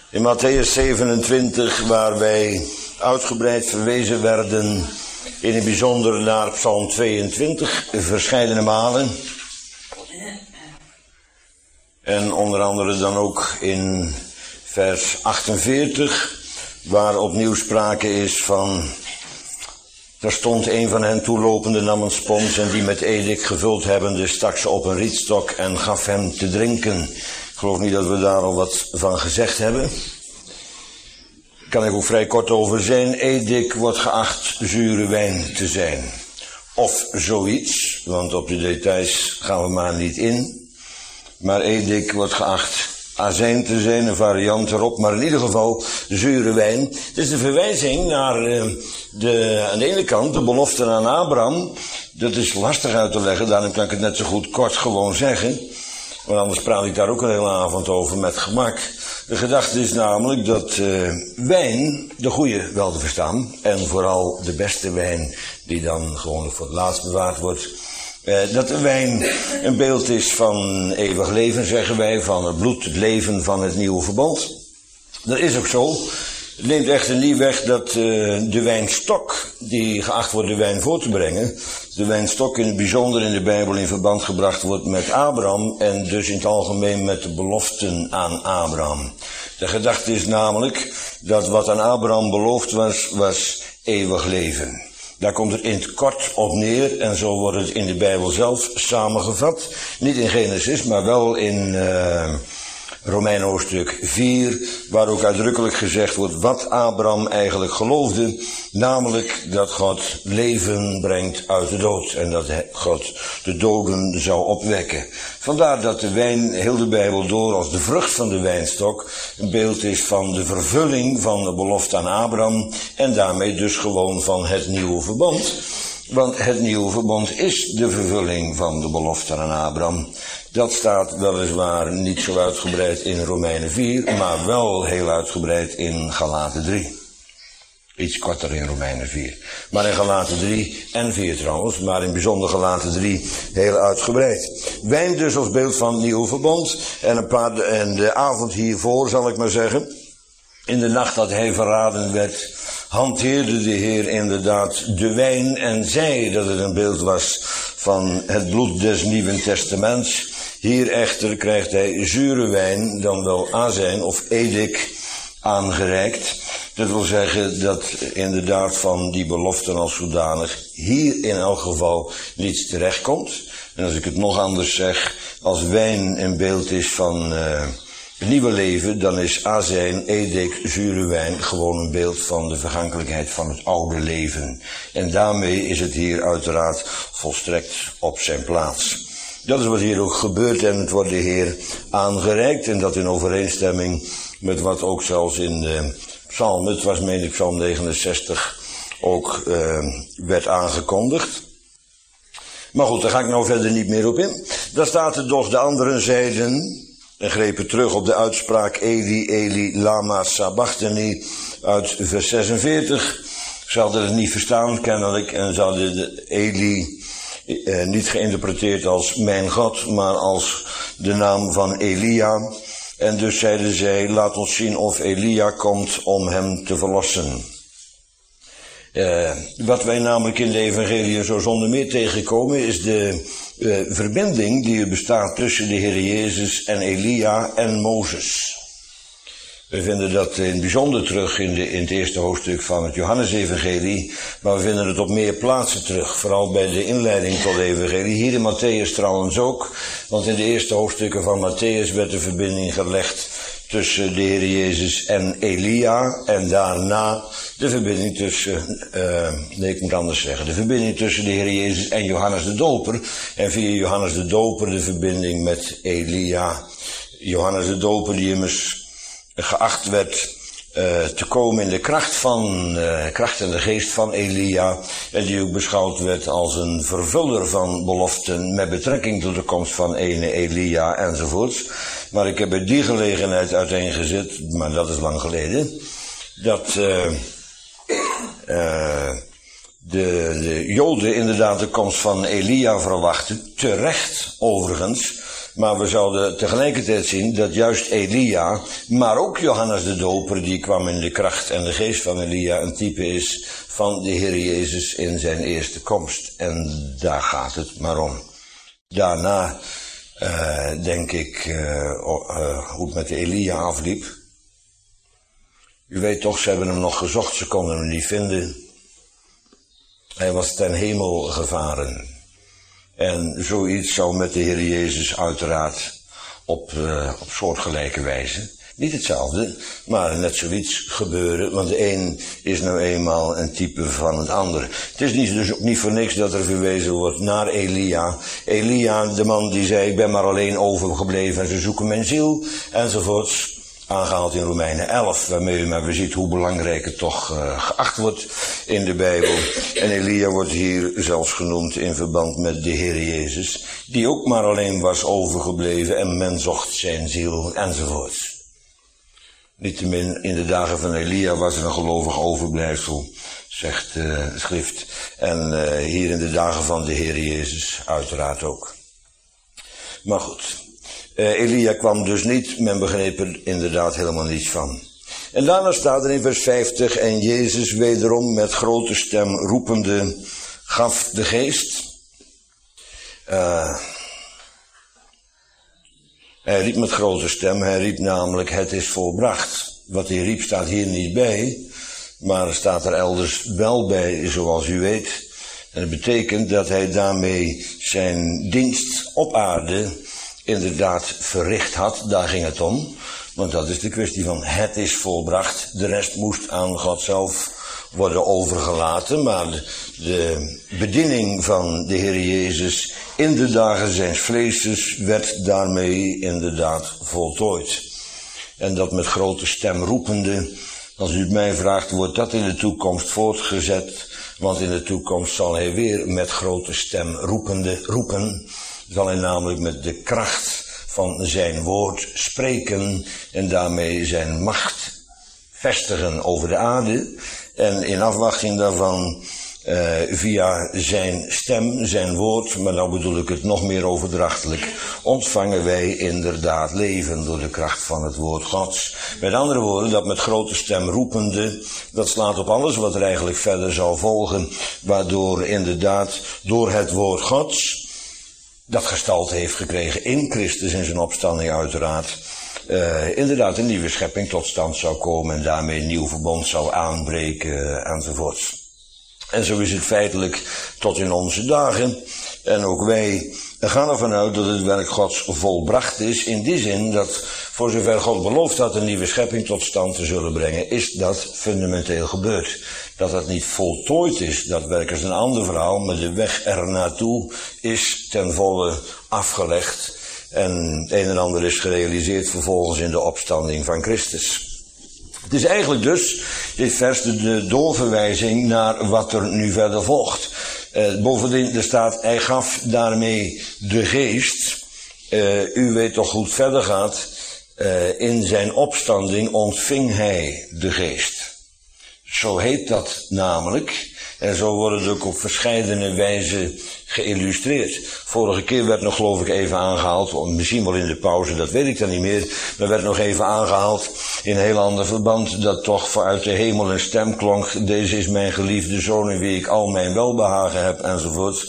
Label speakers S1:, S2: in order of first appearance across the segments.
S1: In Mattheüs 27, waar wij uitgebreid verwezen werden, in het bijzonder naar Psalm 22, verscheidene malen. En onder andere dan ook in vers 48, waar opnieuw sprake is van... Daar stond een van hen toelopende, nam een spons en die met edik gevuld hebbende stak ze op een rietstok en gaf hem te drinken. Ik geloof niet dat we daar al wat van gezegd hebben. Daar kan ik ook vrij kort over zijn. Edik wordt geacht zure wijn te zijn. Of zoiets, want op de details gaan we maar niet in. Maar edik wordt geacht azijn te zijn, een variant erop, maar in ieder geval zure wijn. Het is een verwijzing naar aan de ene kant de belofte aan Abraham. Dat is lastig uit te leggen, daarom kan ik het net zo goed kort gewoon zeggen. Want anders praat ik daar ook een hele avond over met gemak. De gedachte is namelijk dat wijn, de goede wel te verstaan, en vooral de beste wijn die dan gewoon voor het laatst bewaard wordt, dat de wijn een beeld is van eeuwig leven, zeggen wij, van het bloed, het leven van het nieuwe verbond. Dat is ook zo. Het neemt echter niet weg dat de wijnstok, die geacht wordt de wijn voor te brengen, de wijnstok in het bijzonder in de Bijbel in verband gebracht wordt met Abraham en dus in het algemeen met de beloften aan Abraham. De gedachte is namelijk dat wat aan Abraham beloofd was, was eeuwig leven. Daar komt het in het kort op neer en zo wordt het in de Bijbel zelf samengevat. Niet in Genesis, maar wel in Romeinen hoofdstuk 4, waar ook uitdrukkelijk gezegd wordt wat Abraham eigenlijk geloofde, namelijk dat God leven brengt uit de dood en dat God de doden zou opwekken. Vandaar dat de wijn heel de Bijbel door als de vrucht van de wijnstok een beeld is van de vervulling van de belofte aan Abraham en daarmee dus gewoon van het nieuwe verbond. Want het nieuwe verbond is de vervulling van de belofte aan Abraham. Dat staat weliswaar niet zo uitgebreid in Romeinen 4, maar wel heel uitgebreid in Galaten 3. Iets korter in Romeinen 4. Maar in Galaten 3 en 4 trouwens, maar in bijzonder Galaten 3 heel uitgebreid. Wijn dus als beeld van het nieuwe verbond. En de avond hiervoor, zal ik maar zeggen, in de nacht dat hij verraden werd, hanteerde de Heer inderdaad de wijn en zei dat het een beeld was van het bloed des Nieuwen Testaments. Hier echter krijgt hij zure wijn, dan wel azijn of edik, aangereikt. Dat wil zeggen dat inderdaad van die beloften als zodanig hier in elk geval niets terechtkomt. En als ik het nog anders zeg, als wijn een beeld is van het nieuwe leven, dan is azijn, edik, zure wijn gewoon een beeld van de vergankelijkheid van het oude leven. En daarmee is het hier uiteraard volstrekt op zijn plaats. Dat is wat hier ook gebeurt en het wordt de Heer aangereikt en dat in overeenstemming met wat ook zelfs in de psalm, het was meen ik psalm 69, ook werd aangekondigd. Maar goed, daar ga ik nou verder niet meer op in. Daar staat er doch de anderen zeiden en grepen terug op de uitspraak Eli, Eli, lama sabachthani uit vers 46. Ze hadden het niet verstaan kennelijk en ze hadden de Eli niet geïnterpreteerd als mijn God, maar als de naam van Elia. En dus zeiden zij, laat ons zien of Elia komt om hem te verlossen. Wat wij namelijk in de evangelie zo zonder meer tegenkomen is de verbinding die er bestaat tussen de Heer Jezus en Elia en Mozes. We vinden dat in het bijzonder terug in het eerste hoofdstuk van het Johannesevangelie, maar we vinden het op meer plaatsen terug, vooral bij de inleiding tot de evangelie. Hier in Mattheüs trouwens ook, want in de eerste hoofdstukken van Mattheüs werd de verbinding gelegd tussen de Heer Jezus en Elia en daarna de verbinding tussen, de verbinding tussen de Heer Jezus en Johannes de Doper en via Johannes de Doper de verbinding met Elia. Johannes de Doper die immers geacht werd te komen in de kracht en de geest van Elia en die ook beschouwd werd als een vervuller van beloften met betrekking tot de komst van ene Elia enzovoorts. Maar ik heb bij die gelegenheid uiteengezet, maar dat is lang geleden, dat de Joden inderdaad de komst van Elia verwachten, terecht overigens, Maar we zouden tegelijkertijd zien dat juist Elia, maar ook Johannes de Doper, die kwam in de kracht en de geest van Elia, een type is van de Heer Jezus in zijn eerste komst. En daar gaat het maar om. Daarna denk ik hoe het met de Elia afliep. U weet toch, ze hebben hem nog gezocht, ze konden hem niet vinden. Hij was ten hemel gevaren. En zoiets zou met de Heer Jezus uiteraard op soortgelijke wijze, niet hetzelfde, maar net zoiets gebeuren, want de een is nou eenmaal een type van het ander. Het is dus ook niet voor niks dat er verwezen wordt naar Elia. Elia, de man die zei, ik ben maar alleen overgebleven en ze zoeken mijn ziel, enzovoorts. Aangehaald in Romeinen 11, waarmee u maar weer ziet hoe belangrijk het toch geacht wordt in de Bijbel. En Elia wordt hier zelfs genoemd in verband met de Heer Jezus, die ook maar alleen was overgebleven en men zocht zijn ziel, enzovoort. Niettemin, in de dagen van Elia was er een gelovig overblijfsel, zegt de schrift. En hier in de dagen van de Heer Jezus uiteraard ook. Maar goed. Elia kwam dus niet, men begreep er inderdaad helemaal niets van. En daarna staat er in vers 50, en Jezus wederom met grote stem roepende gaf de geest. Hij riep met grote stem, hij riep namelijk het is volbracht. Wat hij riep staat hier niet bij, maar er staat er elders wel bij, zoals u weet. En dat betekent dat hij daarmee zijn dienst op aarde inderdaad verricht had, daar ging het om. Want dat is de kwestie van het is volbracht. De rest moest aan God zelf worden overgelaten. Maar de bediening van de Heer Jezus in de dagen zijns vleeses werd daarmee inderdaad voltooid. En dat met grote stem roepende, als u het mij vraagt, wordt dat in de toekomst voortgezet. Want in de toekomst zal hij weer met grote stem roepen. Zal hij namelijk met de kracht van zijn woord spreken en daarmee zijn macht vestigen over de aarde. En in afwachting daarvan via zijn stem, zijn woord, maar nou bedoel ik het nog meer overdrachtelijk, ontvangen wij inderdaad leven door de kracht van het woord Gods. Met andere woorden, dat met grote stem roepende, dat slaat op alles wat er eigenlijk verder zal volgen, waardoor inderdaad door het woord Gods, dat gestalte heeft gekregen in Christus in zijn opstanding uiteraard, inderdaad een nieuwe schepping tot stand zou komen en daarmee een nieuw verbond zou aanbreken enzovoorts. En zo is het feitelijk tot in onze dagen. En ook wij gaan ervan uit dat het werk Gods volbracht is, in die zin dat voor zover God beloofd had een nieuwe schepping tot stand te zullen brengen, is dat fundamenteel gebeurd. Dat dat niet voltooid is, dat werk is een ander verhaal, maar de weg ernaartoe is ten volle afgelegd. En een en ander is gerealiseerd vervolgens in de opstanding van Christus. Het is eigenlijk dus, dit vers, de doorverwijzing naar wat er nu verder volgt. Bovendien, er staat, hij gaf daarmee de geest. U weet toch hoe het verder gaat. In zijn opstanding ontving hij de geest. Zo heet dat namelijk. En zo wordt het ook op verscheidene wijzen geïllustreerd. Vorige keer werd nog geloof ik even aangehaald, misschien wel in de pauze, dat weet ik dan niet meer, maar werd nog even aangehaald in een heel ander verband, dat toch vanuit de hemel een stem klonk, deze is mijn geliefde zoon in wie ik al mijn welbehagen heb, enzovoort.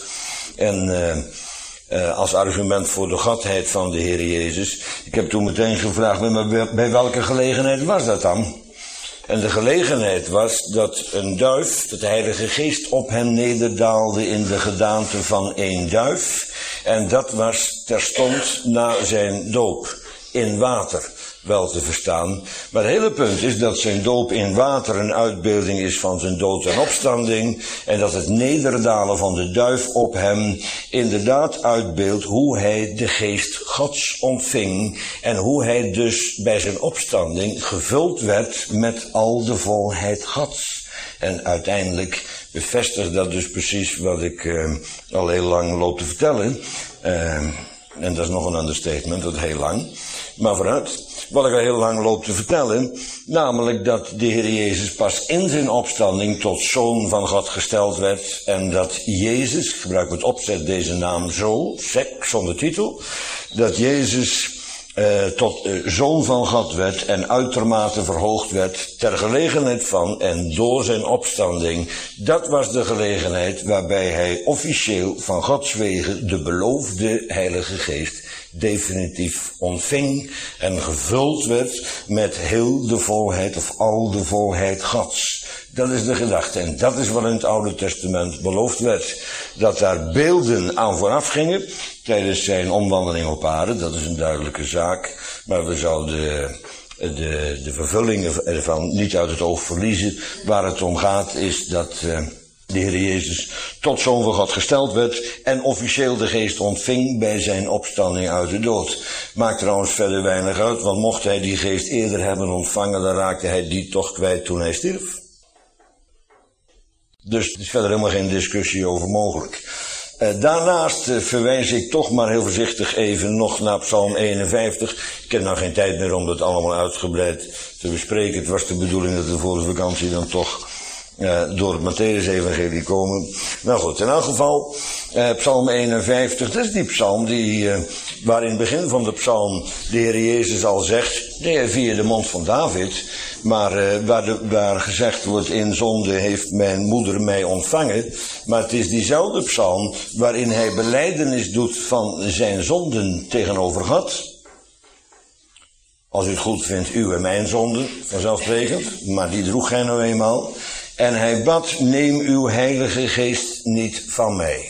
S1: En als argument voor de godheid van de Heer Jezus. Ik heb toen meteen gevraagd, maar bij welke gelegenheid was dat dan? En de gelegenheid was dat een duif, dat de Heilige Geest op hem nederdaalde in de gedaante van een duif. En dat was terstond na zijn doop in water, wel te verstaan. Maar het hele punt is dat zijn doop in water een uitbeelding is van zijn dood en opstanding. En dat het nederdalen van de duif op hem inderdaad uitbeeldt hoe hij de geest Gods ontving. En hoe hij dus bij zijn opstanding gevuld werd met al de volheid Gods. En uiteindelijk bevestigt dat dus precies wat ik al heel lang loop te vertellen. En dat is nog een understatement, dat heel lang. Maar vooruit, wat ik al heel lang loop te vertellen, namelijk dat de Heer Jezus pas in zijn opstanding tot Zoon van God gesteld werd en dat Jezus, ik gebruik met opzet deze naam zo, sec, zonder titel, dat Jezus tot Zoon van God werd en uitermate verhoogd werd ter gelegenheid van en door zijn opstanding. Dat was de gelegenheid waarbij hij officieel van Gods wegen de beloofde Heilige Geest definitief ontving en gevuld werd met heel de volheid of al de volheid Gods. Dat is de gedachte en dat is wat in het Oude Testament beloofd werd. Dat daar beelden aan vooraf gingen tijdens zijn omwandeling op aarde, dat is een duidelijke zaak. Maar we zouden de vervullingen ervan niet uit het oog verliezen. Waar het om gaat is dat de Heer Jezus tot Zoon van God gesteld werd en officieel de Geest ontving bij zijn opstanding uit de dood. Maakt trouwens verder weinig uit, want mocht hij die Geest eerder hebben ontvangen, dan raakte hij die toch kwijt toen hij stierf. Dus er is verder helemaal geen discussie over mogelijk. Daarnaast verwijs ik toch maar heel voorzichtig even nog naar Psalm 51. Ik heb nou geen tijd meer om dat allemaal uitgebreid te bespreken. Het was de bedoeling dat we voor de vakantie dan toch door het Mattheüs-evangelie komen. Nou goed, in elk geval, Psalm 51, dat is die psalm waar in het begin van de psalm de Heer Jezus al zegt, nee, via de mond van David, maar waar gezegd wordt, in zonde heeft mijn moeder mij ontvangen. Maar het is diezelfde psalm waarin hij belijdenis doet van zijn zonden tegenover God. Als u het goed vindt, uw en mijn zonden, vanzelfsprekend, maar die droeg hij nou eenmaal. En hij bad, neem uw Heilige Geest niet van mij.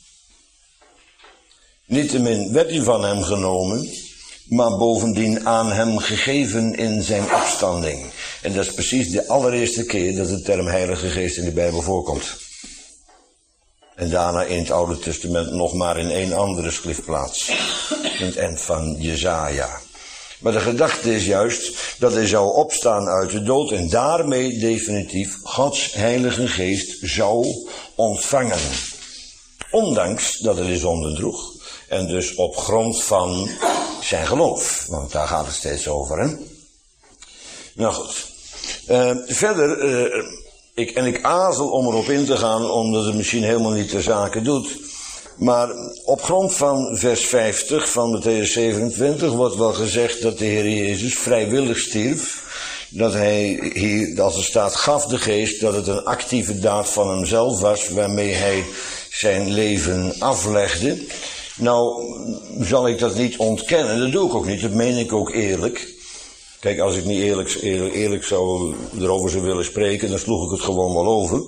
S1: Niettemin werd die van hem genomen, maar bovendien aan hem gegeven in zijn opstanding. En dat is precies de allereerste keer dat de term Heilige Geest in de Bijbel voorkomt. En daarna in het Oude Testament nog maar in één andere schriftplaats. In het eind van Jesaja. Maar de gedachte is juist dat hij zou opstaan uit de dood en daarmee definitief Gods Heilige Geest zou ontvangen. Ondanks dat hij de zonde droeg. En dus op grond van zijn geloof. Want daar gaat het steeds over, hè. Nou goed. Verder, ik aarzel om erop in te gaan, omdat het misschien helemaal niet ter zake doet. Maar op grond van vers 50 van Mattheüs 27 wordt wel gezegd dat de Heer Jezus vrijwillig stierf. Dat hij hier, als er staat, gaf de Geest, dat het een actieve daad van hemzelf was, waarmee hij zijn leven aflegde. Nou, zal ik dat niet ontkennen, dat doe ik ook niet, dat meen ik ook eerlijk. Kijk, als ik niet eerlijk zou erover zou willen spreken, dan sloeg ik het gewoon wel over.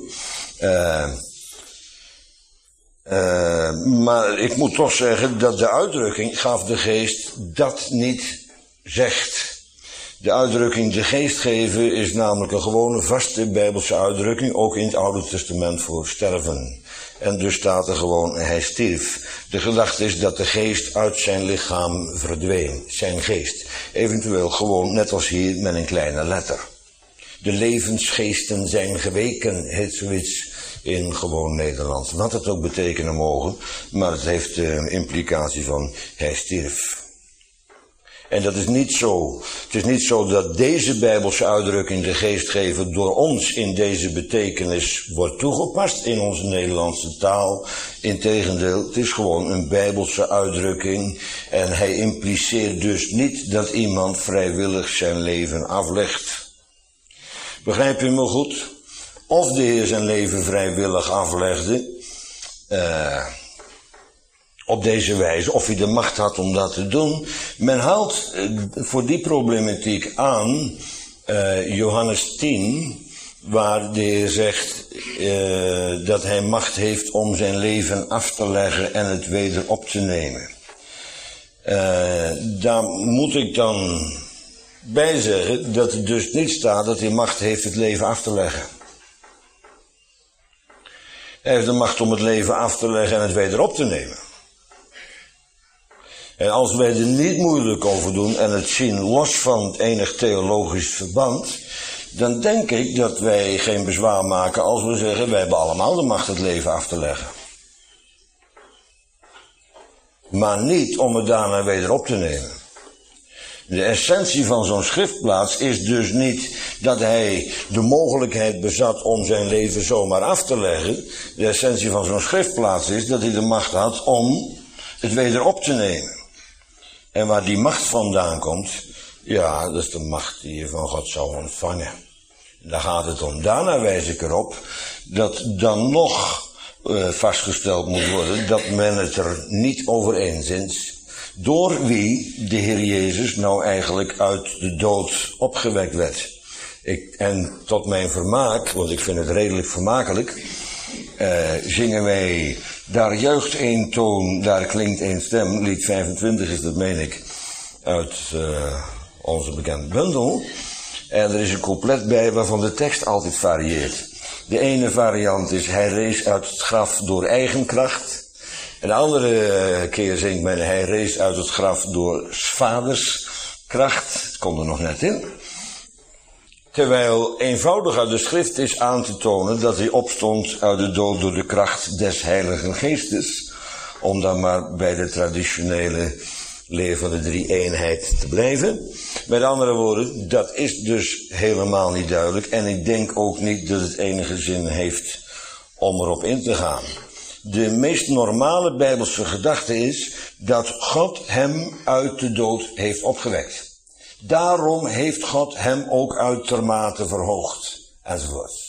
S1: Maar ik moet toch zeggen dat de uitdrukking gaf de Geest dat niet zegt. De uitdrukking de Geest geven is namelijk een gewone vaste Bijbelse uitdrukking, ook in het Oude Testament voor sterven. En dus staat er gewoon, hij stierf. De gedachte is dat de geest uit zijn lichaam verdween, zijn geest. Eventueel gewoon, net als hier, met een kleine letter. De levensgeesten zijn geweken, heet zoiets in gewoon Nederlands. Wat het ook betekenen mogen, maar het heeft de implicatie van hij stierf. En dat is niet zo. Het is niet zo dat deze Bijbelse uitdrukking de geest geven door ons in deze betekenis wordt toegepast in onze Nederlandse taal. Integendeel, het is gewoon een Bijbelse uitdrukking en hij impliceert dus niet dat iemand vrijwillig zijn leven aflegt. Begrijp je me goed? Of de Heer zijn leven vrijwillig aflegde, op deze wijze, of hij de macht had om dat te doen. Men haalt voor die problematiek aan Johannes 10, waar de Heer zegt dat hij macht heeft om zijn leven af te leggen en het weder op te nemen. Daar moet ik dan bij zeggen dat er dus niet staat dat hij macht heeft het leven af te leggen. Hij heeft de macht om het leven af te leggen en het weder op te nemen. En als wij er niet moeilijk over doen en het zien los van het enig theologisch verband, dan denk ik dat wij geen bezwaar maken als we zeggen, wij hebben allemaal de macht het leven af te leggen. Maar niet om het daarna weder op te nemen. De essentie van zo'n schriftplaats is dus niet dat hij de mogelijkheid bezat om zijn leven zomaar af te leggen. De essentie van zo'n schriftplaats is dat hij de macht had om het weder op te nemen. En waar die macht vandaan komt, ja, dat is de macht die je van God zou ontvangen. Daar gaat het om. Daarna wijs ik erop dat dan nog vastgesteld moet worden dat men het er niet over eens is door wie de Heer Jezus nou eigenlijk uit de dood opgewekt werd. En tot mijn vermaak, want ik vind het redelijk vermakelijk, zingen wij Daar juicht één toon, daar klinkt één stem. Lied 25 is dat, meen ik, uit onze bekende bundel. En er is een couplet bij waarvan de tekst altijd varieert. De ene variant is hij rees uit het graf door eigen kracht. En de andere keer zingt men hij rees uit het graf door 's vaders kracht. Het komt er nog net in. Terwijl eenvoudig uit de schrift is aan te tonen dat hij opstond uit de dood door de kracht des Heiligen Geestes. Om dan maar bij de traditionele leer van de drie-eenheid te blijven. Met andere woorden, dat is dus helemaal niet duidelijk. En ik denk ook niet dat het enige zin heeft om erop in te gaan. De meest normale Bijbelse gedachte is dat God hem uit de dood heeft opgewekt. Daarom heeft God hem ook uitermate verhoogd. Enzovoort.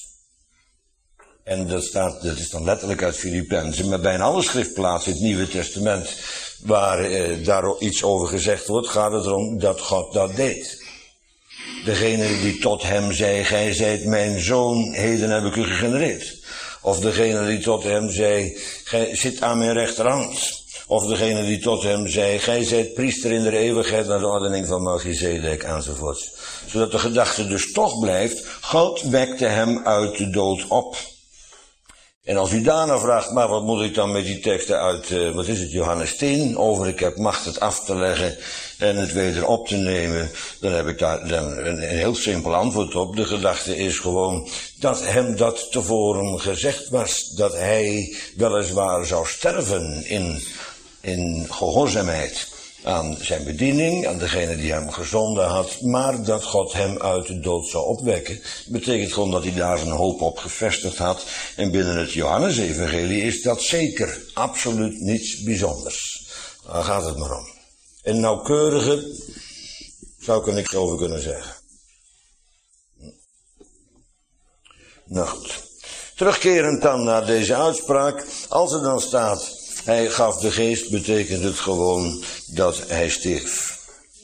S1: En dat is dan letterlijk uit Filippenzen. Maar bijna alle schriftplaatsen in het Nieuwe Testament waar daar iets over gezegd wordt, gaat het erom dat God dat deed. Degene die tot hem zei, gij zijt mijn zoon, heden heb ik u gegenereerd. Of degene die tot hem zei, gij zit aan mijn rechterhand. Of degene die tot hem zei, gij zijt priester in de eeuwigheid naar de ordening van Melchizedek, enzovoort. Zodat de gedachte dus toch blijft, God wekte hem uit de dood op. En als u daarna vraagt, maar wat moet ik dan met die teksten uit, Johannes 10, over ik heb macht het af te leggen en het weder op te nemen, dan heb ik daar een heel simpel antwoord op. De gedachte is gewoon dat hem dat tevoren gezegd was, dat hij weliswaar zou sterven in gehoorzaamheid aan zijn bediening, aan degene die hem gezonden had, maar dat God hem uit de dood zou opwekken. Betekent gewoon dat hij daar zijn hoop op gevestigd had. En binnen het Johannesevangelie is dat zeker absoluut niets bijzonders. Daar gaat het maar om. En nauwkeurige zou ik er niks over kunnen zeggen. Nou goed. Terugkerend dan naar deze uitspraak. Als er dan staat, hij gaf de geest, betekent het gewoon dat hij stierf.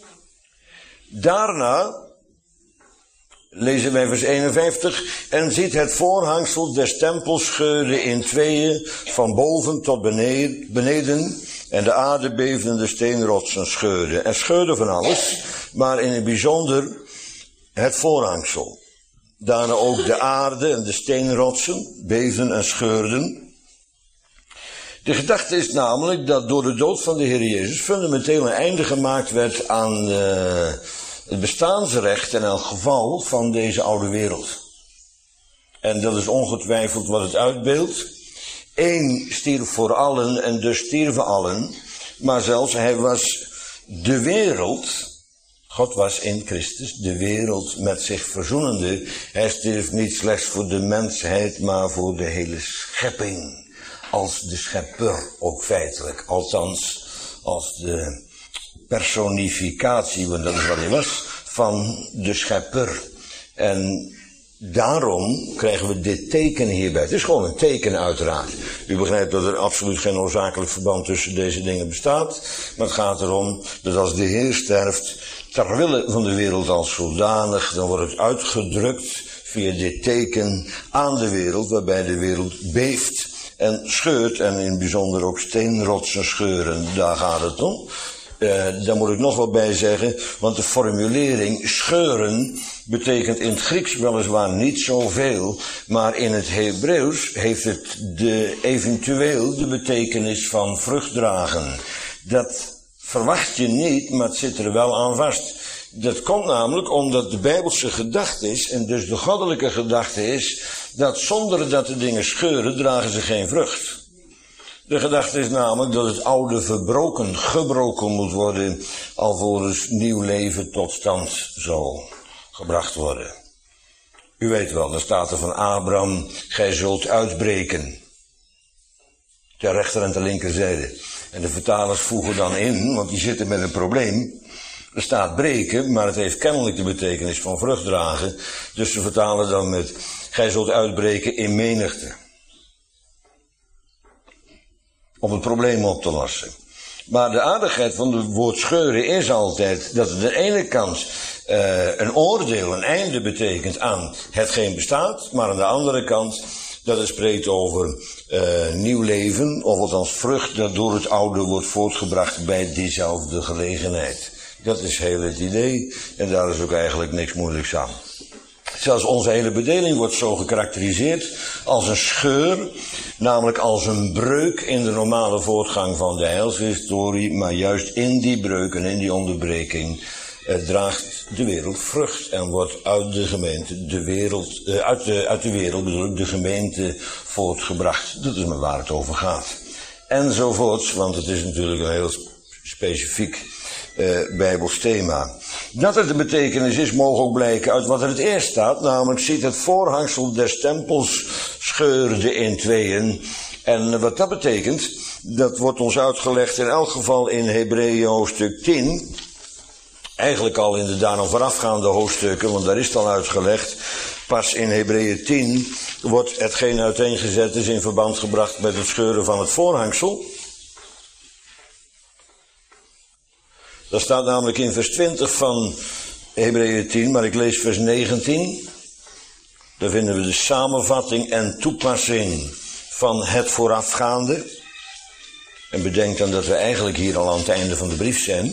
S1: Daarna lezen wij vers 51. En ziet het voorhangsel des tempels scheurde in tweeën, van boven tot beneden. En de aarde beefde en de steenrotsen scheurden. Er scheurde van alles, maar in het bijzonder het voorhangsel. Daarna ook de aarde en de steenrotsen beefden en scheurden. De gedachte is namelijk dat door de dood van de Heer Jezus fundamenteel een einde gemaakt werd aan het bestaansrecht en aan het geval van deze oude wereld. En dat is ongetwijfeld wat het uitbeeldt. Eén stierf voor allen en dus stierven allen. Maar zelfs hij was de wereld. God was in Christus de wereld met zich verzoenende. Hij stierf niet slechts voor de mensheid, maar voor de hele schepping. Als de schepper ook feitelijk. Althans, als de personificatie, want dat is wat hij was, van de schepper. En daarom krijgen we dit teken hierbij. Het is gewoon een teken uiteraard. U begrijpt dat er absoluut geen oorzakelijk verband tussen deze dingen bestaat. Maar het gaat erom dat als de Heer sterft, ter wille van de wereld als zodanig, dan wordt het uitgedrukt via dit teken aan de wereld, waarbij de wereld beeft en scheurt, en in het bijzonder ook steenrotsen scheuren, daar gaat het om. Daar moet ik nog wat bij zeggen, want de formulering scheuren betekent in het Grieks weliswaar niet zoveel, maar in het Hebreeuws heeft het eventueel de betekenis van vrucht dragen. Dat verwacht je niet, maar het zit er wel aan vast. Dat komt namelijk omdat de Bijbelse gedachte is, en dus de goddelijke gedachte is, dat zonder dat de dingen scheuren, dragen ze geen vrucht. De gedachte is namelijk dat het oude gebroken moet worden, alvorens nieuw leven tot stand zou gebracht worden. U weet wel, dan staat er van Abraham, gij zult uitbreken. Ter rechter en ter linkerzijde. En de vertalers voegen dan in, want die zitten met een probleem. Er staat breken, maar het heeft kennelijk de betekenis van vrucht dragen. Dus ze vertalen dan met, gij zult uitbreken in menigte. Om het probleem op te lossen. Maar de aardigheid van het woord scheuren is altijd dat het aan de ene kant een oordeel, een einde betekent aan hetgeen bestaat. Maar aan de andere kant dat het spreekt over nieuw leven, of althans vrucht dat door het oude wordt voortgebracht bij diezelfde gelegenheid. Dat is heel het idee en daar is ook eigenlijk niks moeilijks aan. Zelfs onze hele bedeling wordt zo gekarakteriseerd als een scheur, namelijk als een breuk in de normale voortgang van de heilshistorie, maar juist in die breuk en in die onderbreking draagt de wereld vrucht en wordt uit de gemeente uit de wereld bedoel ik de gemeente voortgebracht. Dat is maar waar het over gaat. Enzovoorts, want het is natuurlijk een heel specifiek Bijbels thema. Dat het de betekenis is, mogen ook blijken uit wat er het eerst staat, namelijk ziet het voorhangsel des tempels scheurde in tweeën. En wat dat betekent, dat wordt ons uitgelegd in elk geval in Hebreeën hoofdstuk 10. Eigenlijk al in de daarom voorafgaande hoofdstukken, want daar is het al uitgelegd. Pas in Hebreeën 10 wordt hetgeen uiteengezet is in verband gebracht met het scheuren van het voorhangsel. Dat staat namelijk in vers 20 van Hebreeën 10, maar ik lees vers 19. Daar vinden we de samenvatting en toepassing van het voorafgaande. En bedenk dan dat we eigenlijk hier al aan het einde van de brief zijn.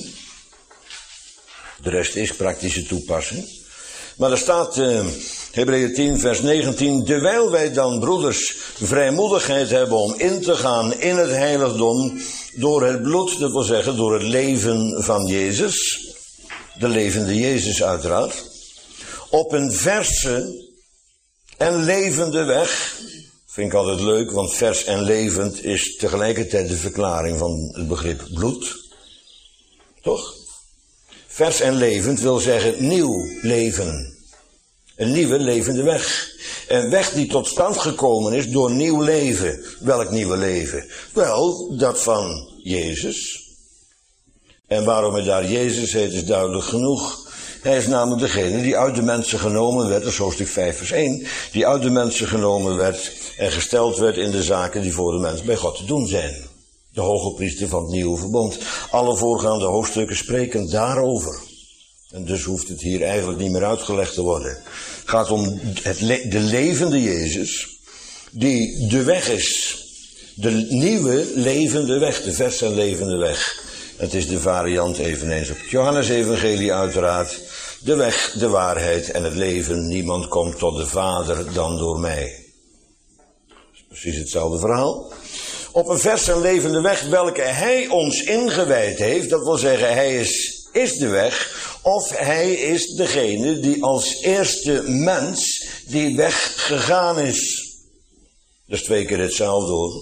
S1: De rest is praktische toepassing. Maar er staat Hebreeën 10 vers 19. Terwijl wij dan, broeders, vrijmoedigheid hebben om in te gaan in het heiligdom door het bloed, dat wil zeggen door het leven van Jezus. De levende Jezus uiteraard. Op een verse en levende weg. Vind ik altijd leuk, want vers en levend is tegelijkertijd de verklaring van het begrip bloed. Toch? Vers en levend wil zeggen nieuw leven. Een nieuwe levende weg. Een weg die tot stand gekomen is door nieuw leven. Welk nieuwe leven? Wel, dat van Jezus. En waarom hij daar Jezus heet is duidelijk genoeg. Hij is namelijk degene die uit de mensen genomen werd, dat is hoofdstuk 5 vers 1, die uit de mensen genomen werd en gesteld werd in de zaken die voor de mens bij God te doen zijn. De hoge priester van het nieuwe verbond. Alle voorgaande hoofdstukken spreken daarover. En dus hoeft het hier eigenlijk niet meer uitgelegd te worden. Het gaat om de levende Jezus, die de weg is. De nieuwe levende weg, de vers en levende weg. Het is de variant eveneens op het Johannes-evangelie uiteraard. De weg, de waarheid en het leven. Niemand komt tot de Vader dan door mij. Dat is precies hetzelfde verhaal. Op een vers en levende weg welke hij ons ingewijd heeft. Dat wil zeggen, hij is de weg. Of hij is degene die als eerste mens die weg gegaan is. Dat is 2 keer hetzelfde hoor.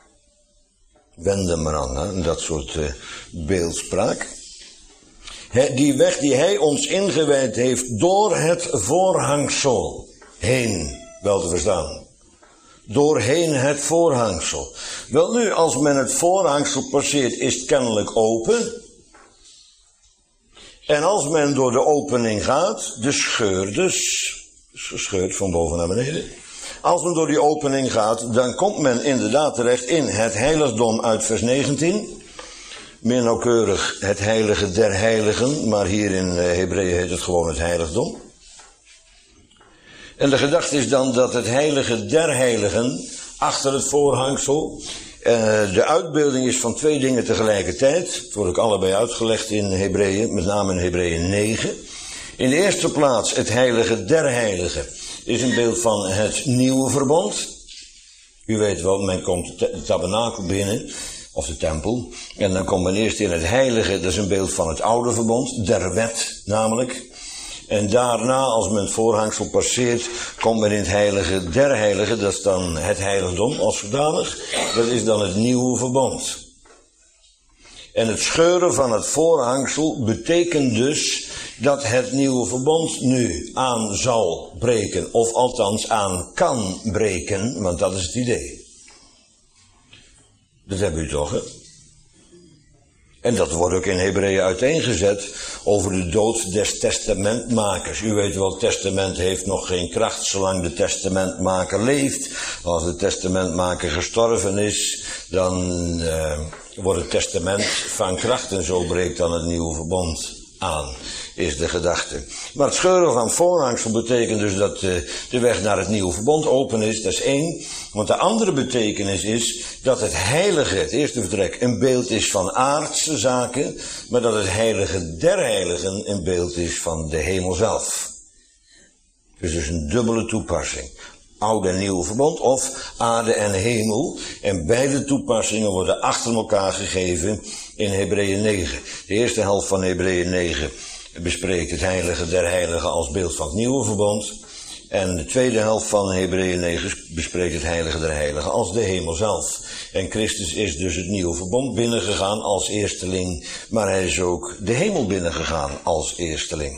S1: Wend er maar aan, hè? Dat soort beeldspraak. Die weg die hij ons ingewijd heeft door het voorhangsel heen, wel te verstaan. Doorheen het voorhangsel. Wel nu, als men het voorhangsel passeert, is het kennelijk open. En als men door de opening gaat, de scheur dus, gescheurd van boven naar beneden. Als men door die opening gaat, dan komt men inderdaad terecht in het heiligdom uit vers 19. Meer nauwkeurig het heilige der heiligen, maar hier in Hebreeën heet het gewoon het heiligdom. En de gedachte is dan dat het heilige der heiligen, achter het voorhangsel, de uitbeelding is van 2 dingen tegelijkertijd. Het wordt ook allebei uitgelegd in Hebreeën, met name in Hebreeën 9. In de eerste plaats het heilige der heiligen is een beeld van het nieuwe verbond. U weet wel, men komt de tabernakel binnen, of de tempel, en dan komt men eerst in het heilige, dat is een beeld van het oude verbond, der wet namelijk. En daarna, als men het voorhangsel passeert, komt men in het heilige der heiligen. Dat is dan het heiligdom als zodanig. Dat is dan het nieuwe verbond. En het scheuren van het voorhangsel betekent dus dat het nieuwe verbond nu aan zal breken. Of althans aan kan breken, want dat is het idee. Dat hebben u toch, hè? En dat wordt ook in Hebreeën uiteengezet over de dood des testamentmakers. U weet wel, het testament heeft nog geen kracht zolang de testamentmaker leeft. Als de testamentmaker gestorven is, dan wordt het testament van kracht en zo breekt dan het nieuwe verbond aan, is de gedachte. Maar het scheuren van voorhangsel betekent dus dat de weg naar het nieuwe verbond open is, dat is één. Want de andere betekenis is dat het heilige, het eerste vertrek, een beeld is van aardse zaken, maar dat het heilige der heiligen een beeld is van de hemel zelf. Dus een dubbele toepassing. Oude en nieuwe verbond of aarde en hemel. En beide toepassingen worden achter elkaar gegeven in Hebreeën 9. De eerste helft van Hebreeën 9 bespreekt het heilige der heiligen als beeld van het nieuwe verbond. En de tweede helft van Hebreeën 9 bespreekt het heilige der heiligen als de hemel zelf. En Christus is dus het nieuwe verbond binnengegaan als eersteling, maar hij is ook de hemel binnengegaan als eersteling.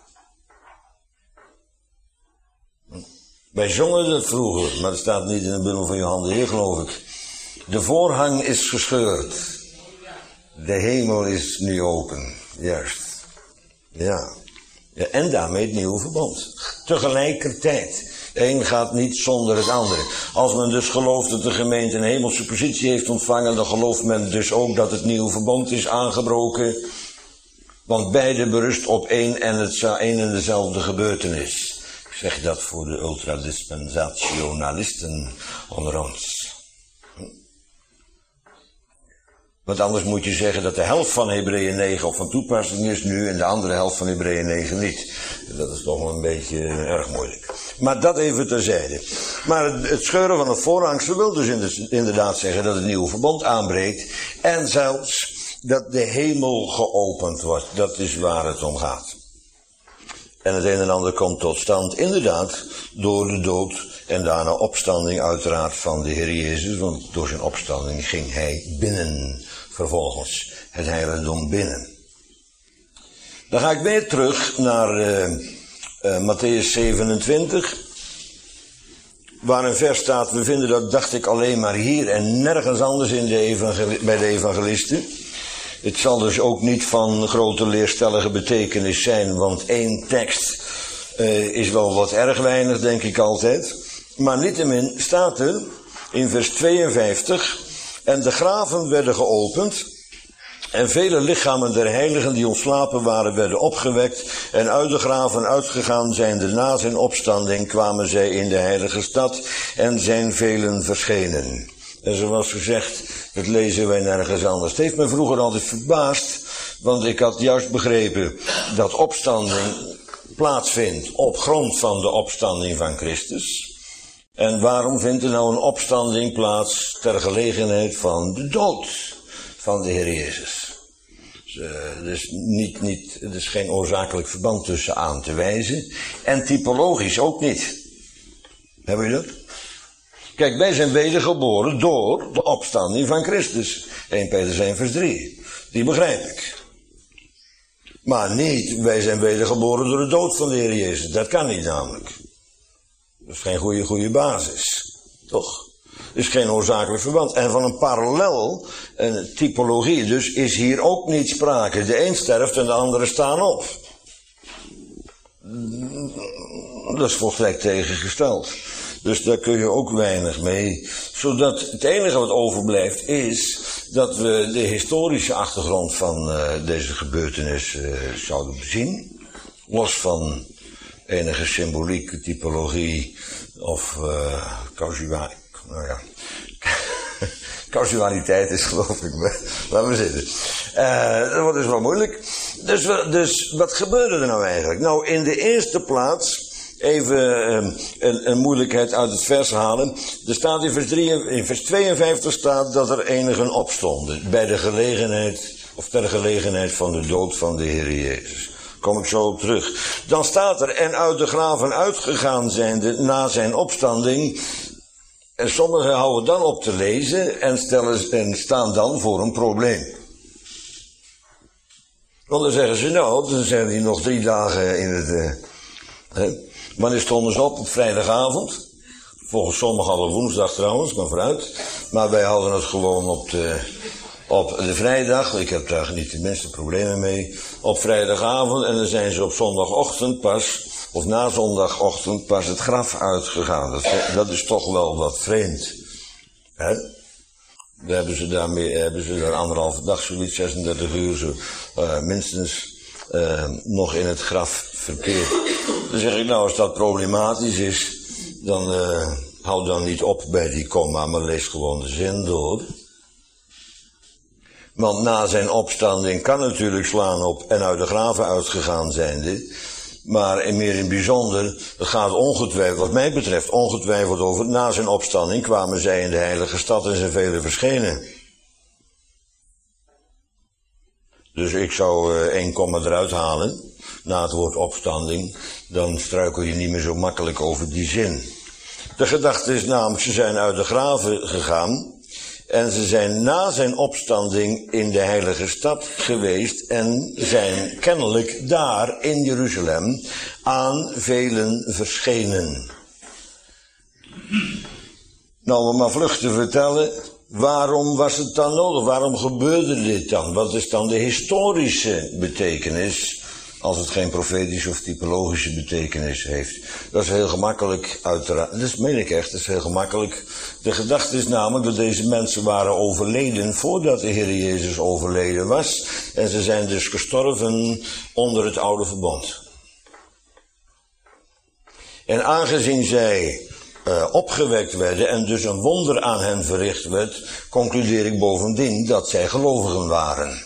S1: Wij zongen dat vroeger, maar het staat niet in de bundel van Johan de Heer, geloof ik. De voorhang is gescheurd. De hemel is nu open. Juist. Ja. En daarmee het nieuwe verbond. Tegelijkertijd. De een gaat niet zonder het andere. Als men dus gelooft dat de gemeente een hemelse positie heeft ontvangen, dan gelooft men dus ook dat het nieuwe verbond is aangebroken. Want beide berust op één en dezelfde gebeurtenis. Ik zeg dat voor de ultradispensationalisten onder ons. Want anders moet je zeggen dat de helft van Hebreeën 9 op van toepassing is nu en de andere helft van Hebreeën 9 niet. Dat is toch wel een beetje erg moeilijk. Maar dat even terzijde. Maar het scheuren van het voorhangsel wil dus inderdaad zeggen dat het nieuwe verbond aanbreekt. En zelfs dat de hemel geopend wordt. Dat is waar het om gaat. En het een en ander komt tot stand inderdaad door de dood en daarna opstanding uiteraard van de Heer Jezus. Want door zijn opstanding ging hij binnen. Vervolgens het heiligdom binnen. Dan ga ik weer terug naar Mattheüs 27. Waar een vers staat, we vinden dat, dacht ik, alleen maar hier en nergens anders in bij de evangelisten. Het zal dus ook niet van grote leerstellige betekenis zijn, want één tekst is wel wat erg weinig, denk ik altijd. Maar niettemin staat er in vers 52... En de graven werden geopend, en vele lichamen der heiligen die ontslapen waren, werden opgewekt, en uit de graven uitgegaan zijnde na zijn opstanding, kwamen zij in de heilige stad, en zijn velen verschenen. En zoals gezegd, dat lezen wij nergens anders. Het heeft me vroeger altijd verbaasd, want ik had juist begrepen dat opstanding plaatsvindt op grond van de opstanding van Christus. En waarom vindt er nou een opstanding plaats ter gelegenheid van de dood van de Heer Jezus? Dus er is geen oorzakelijk verband tussen aan te wijzen. En typologisch ook niet. Hebben jullie dat? Kijk, wij zijn wedergeboren door de opstanding van Christus. 1 Petrus 1 vers 3. Die begrijp ik. Maar niet, wij zijn wedergeboren door de dood van de Heer Jezus. Dat kan niet namelijk. Dat is geen goede basis. Toch? Er is geen oorzakelijk verband. En van een parallel, een typologie dus, is hier ook niet sprake. De een sterft en de andere staan op. Dat is volstrekt tegengesteld. Dus daar kun je ook weinig mee. Zodat het enige wat overblijft is dat we de historische achtergrond van deze gebeurtenis zouden zien. Los van enige symboliek, typologie of causaliteit is geloof ik, laat maar zitten. Dat wordt dus wel moeilijk. Dus wat gebeurde er nou eigenlijk? Nou, in de eerste plaats, even een moeilijkheid uit het vers halen. Er staat in vers 52 staat dat er enigen opstonden bij de gelegenheid, of ter gelegenheid van de dood van de Heer Jezus. Kom ik zo op terug. Dan staat er, en uit de graven uitgegaan zijnde na zijn opstanding. En sommigen houden dan op te lezen en staan dan voor een probleem. Want dan zeggen ze, nou, dan zijn die nog 3 dagen in het... Wanneer stonden ze op vrijdagavond? Volgens sommigen hadden woensdag trouwens, maar vooruit. Maar wij hadden het gewoon op de vrijdag. Ik heb daar niet de minste problemen mee. Op vrijdagavond en dan zijn ze op zondagochtend pas, of na zondagochtend pas het graf uitgegaan. Dat is toch wel wat vreemd. Hè? Daar hebben ze daar 1,5 dag, zoiets, 36 uur, zo, minstens nog in het graf verkeerd. Dan zeg ik, nou, als dat problematisch is, dan hou dan niet op bij die komma, maar lees gewoon de zin door. Want na zijn opstanding kan natuurlijk slaan op en uit de graven uitgegaan zijnde. Maar meer in bijzonder, het gaat ongetwijfeld, wat mij betreft, ongetwijfeld over, na zijn opstanding kwamen zij in de heilige stad en zijn velen verschenen. Dus ik zou 1 komma eruit halen, na het woord opstanding, dan struikel je niet meer zo makkelijk over die zin. De gedachte is namelijk, ze zijn uit de graven gegaan en ze zijn na zijn opstanding in de heilige stad geweest en zijn kennelijk daar in Jeruzalem aan velen verschenen. Nou, om maar vlug te vertellen, waarom was het dan nodig? Waarom gebeurde dit dan? Wat is dan de historische betekenis, als het geen profetische of typologische betekenis heeft? Dat is heel gemakkelijk, uiteraard. Dat meen ik echt, dat is heel gemakkelijk. De gedachte is namelijk dat deze mensen waren overleden voordat de Heer Jezus overleden was. En ze zijn dus gestorven onder het oude verbond. En aangezien zij opgewekt werden en dus een wonder aan hen verricht werd, concludeer ik bovendien dat zij gelovigen waren.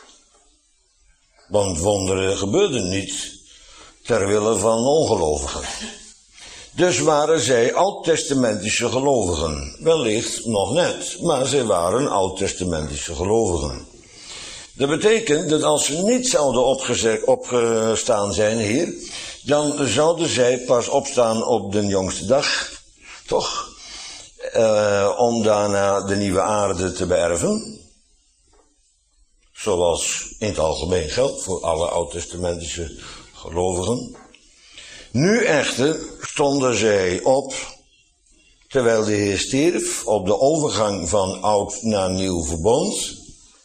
S1: Want wonderen gebeurden niet ter wille van ongelovigen. Dus waren zij oud-testamentische gelovigen. Wellicht nog net, maar zij waren oud-testamentische gelovigen. Dat betekent dat als ze niet zouden opgestaan zijn hier, dan zouden zij pas opstaan op de jongste dag, toch? Om daarna de nieuwe aarde te beërven. Zoals in het algemeen geldt voor alle oud-testamentische gelovigen. Nu echter stonden zij op, terwijl de Heer stierf, op de overgang van oud naar nieuw verbond.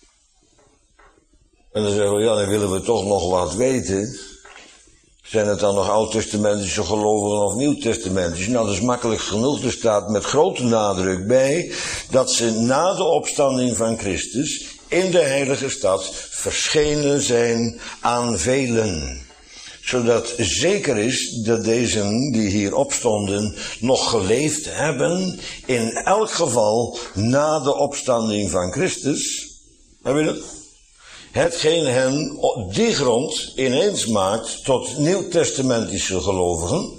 S1: En dan zeggen we, ja, dan willen we toch nog wat weten. Zijn het dan nog oud-testamentische gelovigen of nieuw-testamentische? Nou, dat is makkelijk genoeg. Er staat met grote nadruk bij dat ze na de opstanding van Christus in de heilige stad verschenen zijn aan velen. Zodat zeker is dat deze die hier opstonden nog geleefd hebben, in elk geval na de opstanding van Christus. Heb je dat? Hetgeen hen op die grond ineens maakt tot nieuwtestamentische gelovigen.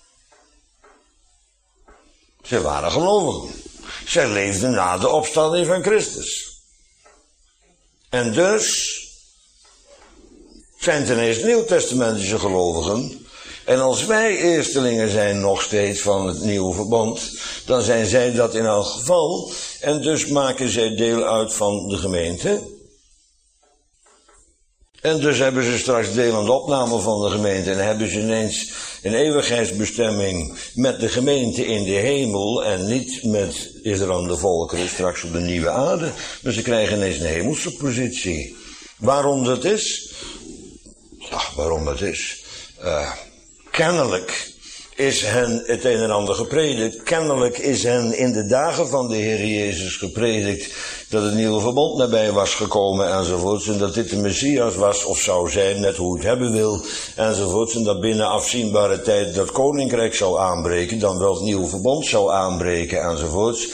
S1: Zij waren gelovigen. Zij leefden na de opstanding van Christus. En dus zijn ten eerste nieuwtestamentische gelovigen. En als wij eerstelingen zijn nog steeds van het nieuwe verbond, dan zijn zij dat in elk geval. En dus maken zij deel uit van de gemeente. En dus hebben ze straks deel aan de opname van de gemeente. En hebben ze ineens een eeuwigheidsbestemming met de gemeente in de hemel. En niet met Israël en de volkeren straks op de nieuwe aarde. Maar ze krijgen ineens een hemelse positie. Waarom dat is? Ja, waarom dat is? Kennelijk is hen het een en ander gepredikt. Kennelijk is hen in de dagen van de Heer Jezus gepredikt dat het nieuwe verbond nabij was gekomen enzovoorts. En dat dit de Messias was of zou zijn, net hoe het hebben wil enzovoorts. En dat binnen afzienbare tijd dat koninkrijk zou aanbreken, dan wel het nieuwe verbond zou aanbreken enzovoorts.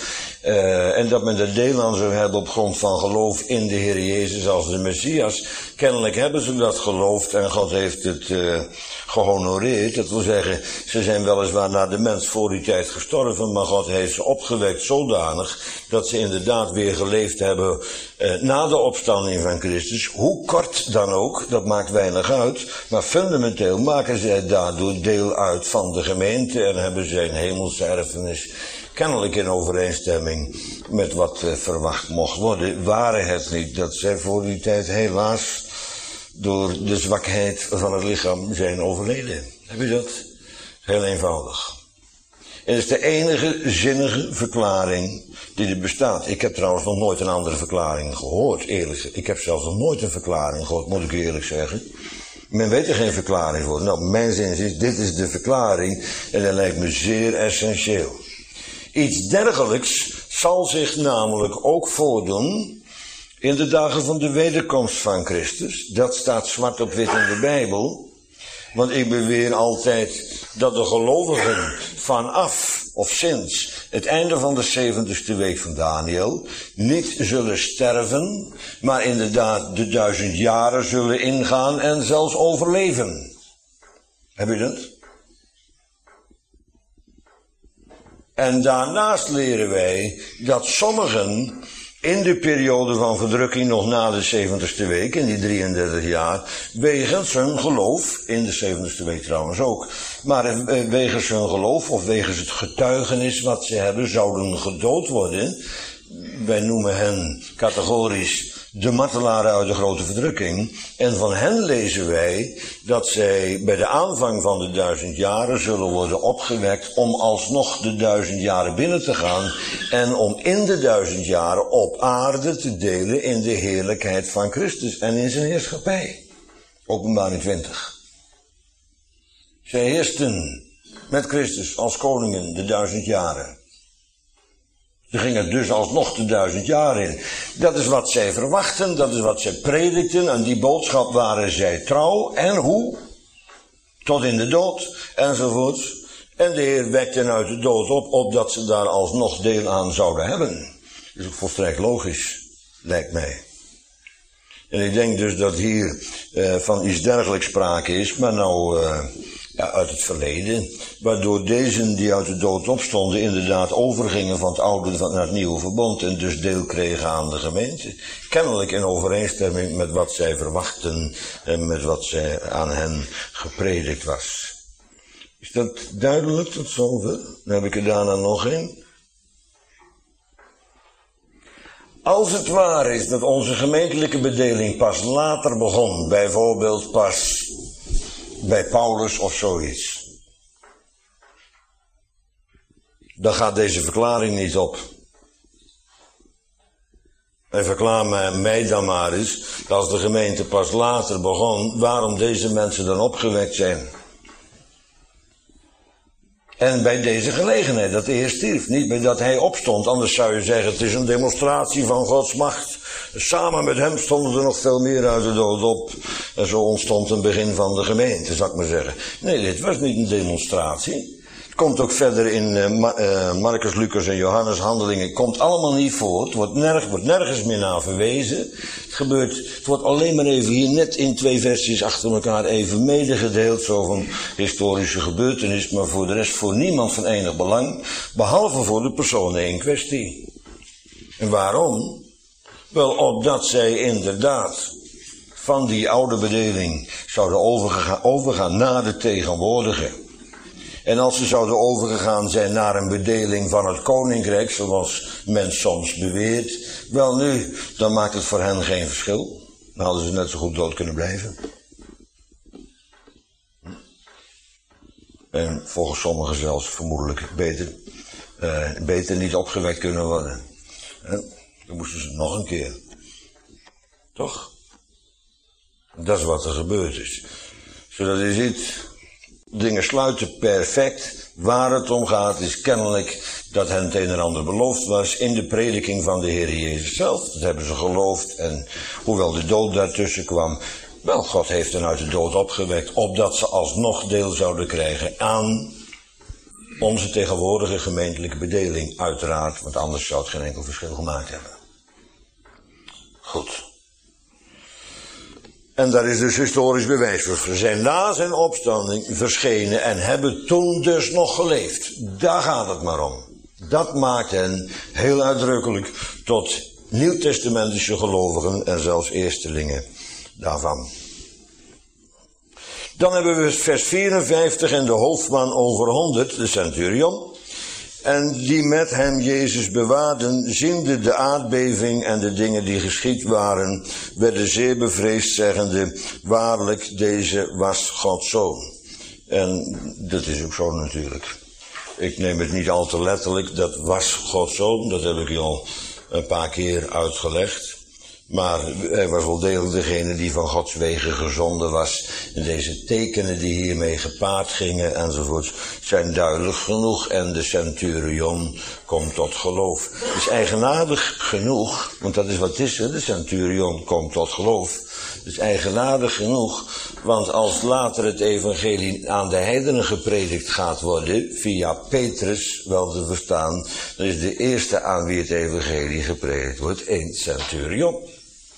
S1: En dat men er deel aan zou hebben op grond van geloof in de Heer Jezus als de Messias. Kennelijk hebben ze dat geloofd en God heeft het gehonoreerd. Dat wil zeggen, ze zijn weliswaar naar de mens voor die tijd gestorven, maar God heeft ze opgewekt zodanig dat ze inderdaad weer geleefd hebben na de opstanding van Christus. Hoe kort dan ook, dat maakt weinig uit, maar fundamenteel maken zij daardoor deel uit van de gemeente en hebben zij een hemelse erfenis. Kennelijk in overeenstemming met wat verwacht mocht worden, waren het niet dat zij voor die tijd helaas door de zwakheid van het lichaam zijn overleden. Heb je dat? Heel eenvoudig. En het is de enige zinnige verklaring die er bestaat. Ik heb trouwens nog nooit een andere verklaring gehoord, eerlijk gezegd. Ik heb zelfs nog nooit een verklaring gehoord, moet ik eerlijk zeggen. Men weet er geen verklaring voor. Nou, mijn zin is, dit is de verklaring en dat lijkt me zeer essentieel. Iets dergelijks zal zich namelijk ook voordoen in de dagen van de wederkomst van Christus. Dat staat zwart op wit in de Bijbel. Want ik beweer altijd dat de gelovigen vanaf of sinds het einde van de 70ste week van Daniel niet zullen sterven, maar inderdaad de 1000 jaren zullen ingaan en zelfs overleven. Heb je dat? En daarnaast leren wij dat sommigen in de periode van verdrukking nog na de 70ste week, in die 33 jaar, wegens hun geloof, in de 70ste week trouwens ook, maar wegens hun geloof of wegens het getuigenis wat ze hebben, zouden gedood worden. Wij noemen hen categorisch de martelaren uit de grote verdrukking. En van hen lezen wij dat zij bij de aanvang van de 1000 jaren zullen worden opgewekt om alsnog de 1000 jaren binnen te gaan en om in de 1000 jaren op aarde te delen in de heerlijkheid van Christus en in zijn heerschappij. Openbaring 20. Zij heersten met Christus als koningen de 1000 jaren. Ze gingen dus alsnog de 1000 jaar in. Dat is wat zij verwachten, dat is wat zij predikten. En die boodschap waren zij trouw. En hoe? Tot in de dood, enzovoort. En de Heer wekte hen uit de dood op, opdat ze daar alsnog deel aan zouden hebben. Dat is ook volstrekt logisch, lijkt mij. En ik denk dus dat hier van iets dergelijks sprake is, maar nou uit het verleden, waardoor deze die uit de dood opstonden inderdaad overgingen van het oude naar het nieuwe verbond en dus deel kregen aan de gemeente. Kennelijk in overeenstemming met wat zij verwachten en met wat zij aan hen gepredikt was. Is dat duidelijk tot zover? Dan heb ik er daarna nog een. Als het waar is dat onze gemeentelijke bedeling pas later begon, bijvoorbeeld pas bij Paulus of zoiets, dan gaat deze verklaring niet op. En verklaar mij dan maar eens, dat als de gemeente pas later begon, waarom deze mensen dan opgewekt zijn. En bij deze gelegenheid, dat de Heer stierf, niet bij dat hij opstond. Anders zou je zeggen, het is een demonstratie van Gods macht. Samen met hem stonden er nog veel meer uit de dood op. En zo ontstond een begin van de gemeente, zou ik maar zeggen. Nee, dit was niet een demonstratie. Het komt ook verder in Marcus, Lucas en Johannes handelingen. Het komt allemaal niet voor. Het wordt nergens meer naar verwezen. Het wordt alleen maar even hier net in 2 versies achter elkaar even medegedeeld. Zo van historische gebeurtenis. Maar voor de rest voor niemand van enig belang. Behalve voor de personen in kwestie. En waarom? Wel, opdat zij inderdaad van die oude bedeling zouden overgaan naar de tegenwoordige. En als ze zouden overgegaan zijn naar een bedeling van het koninkrijk, zoals men soms beweert, wel nu, dan maakt het voor hen geen verschil. Dan hadden ze net zo goed dood kunnen blijven. En volgens sommigen zelfs vermoedelijk beter niet opgewekt kunnen worden. Dan moesten ze nog een keer. Toch? Dat is wat er gebeurd is. Zodat je ziet, dingen sluiten perfect. Waar het om gaat is kennelijk dat hen het een en ander beloofd was in de prediking van de Heer Jezus zelf. Dat hebben ze geloofd en hoewel de dood daartussen kwam, wel, God heeft hen uit de dood opgewekt, opdat ze alsnog deel zouden krijgen aan onze tegenwoordige gemeentelijke bedeling, uiteraard, want anders zou het geen enkel verschil gemaakt hebben. Goed. En daar is dus historisch bewijs voor. Ze zijn na zijn opstanding verschenen en hebben toen dus nog geleefd. Daar gaat het maar om. Dat maakt hen heel uitdrukkelijk tot nieuwtestamentische gelovigen en zelfs eerstelingen daarvan. Dan hebben we vers 54 en de hoofdman over 100, de centurion. En die met hem Jezus bewaarden, ziende de aardbeving en de dingen die geschied waren, werden zeer bevreesd, zeggende, waarlijk, deze was Gods zoon. En dat is ook zo natuurlijk. Ik neem het niet al te letterlijk, dat was Gods zoon, dat heb ik je al een paar keer uitgelegd. Maar hij was wel degelijk degene die van Gods wegen gezonden was. En deze tekenen die hiermee gepaard gingen enzovoort zijn duidelijk genoeg. En de centurion komt tot geloof. Het is eigenaardig genoeg, want dat is wat het is, hè? De centurion komt tot geloof. Het is eigenaardig genoeg, want als later het evangelie aan de heidenen gepredikt gaat worden, via Petrus wel te verstaan, dan is de eerste aan wie het evangelie gepredikt wordt, één centurion.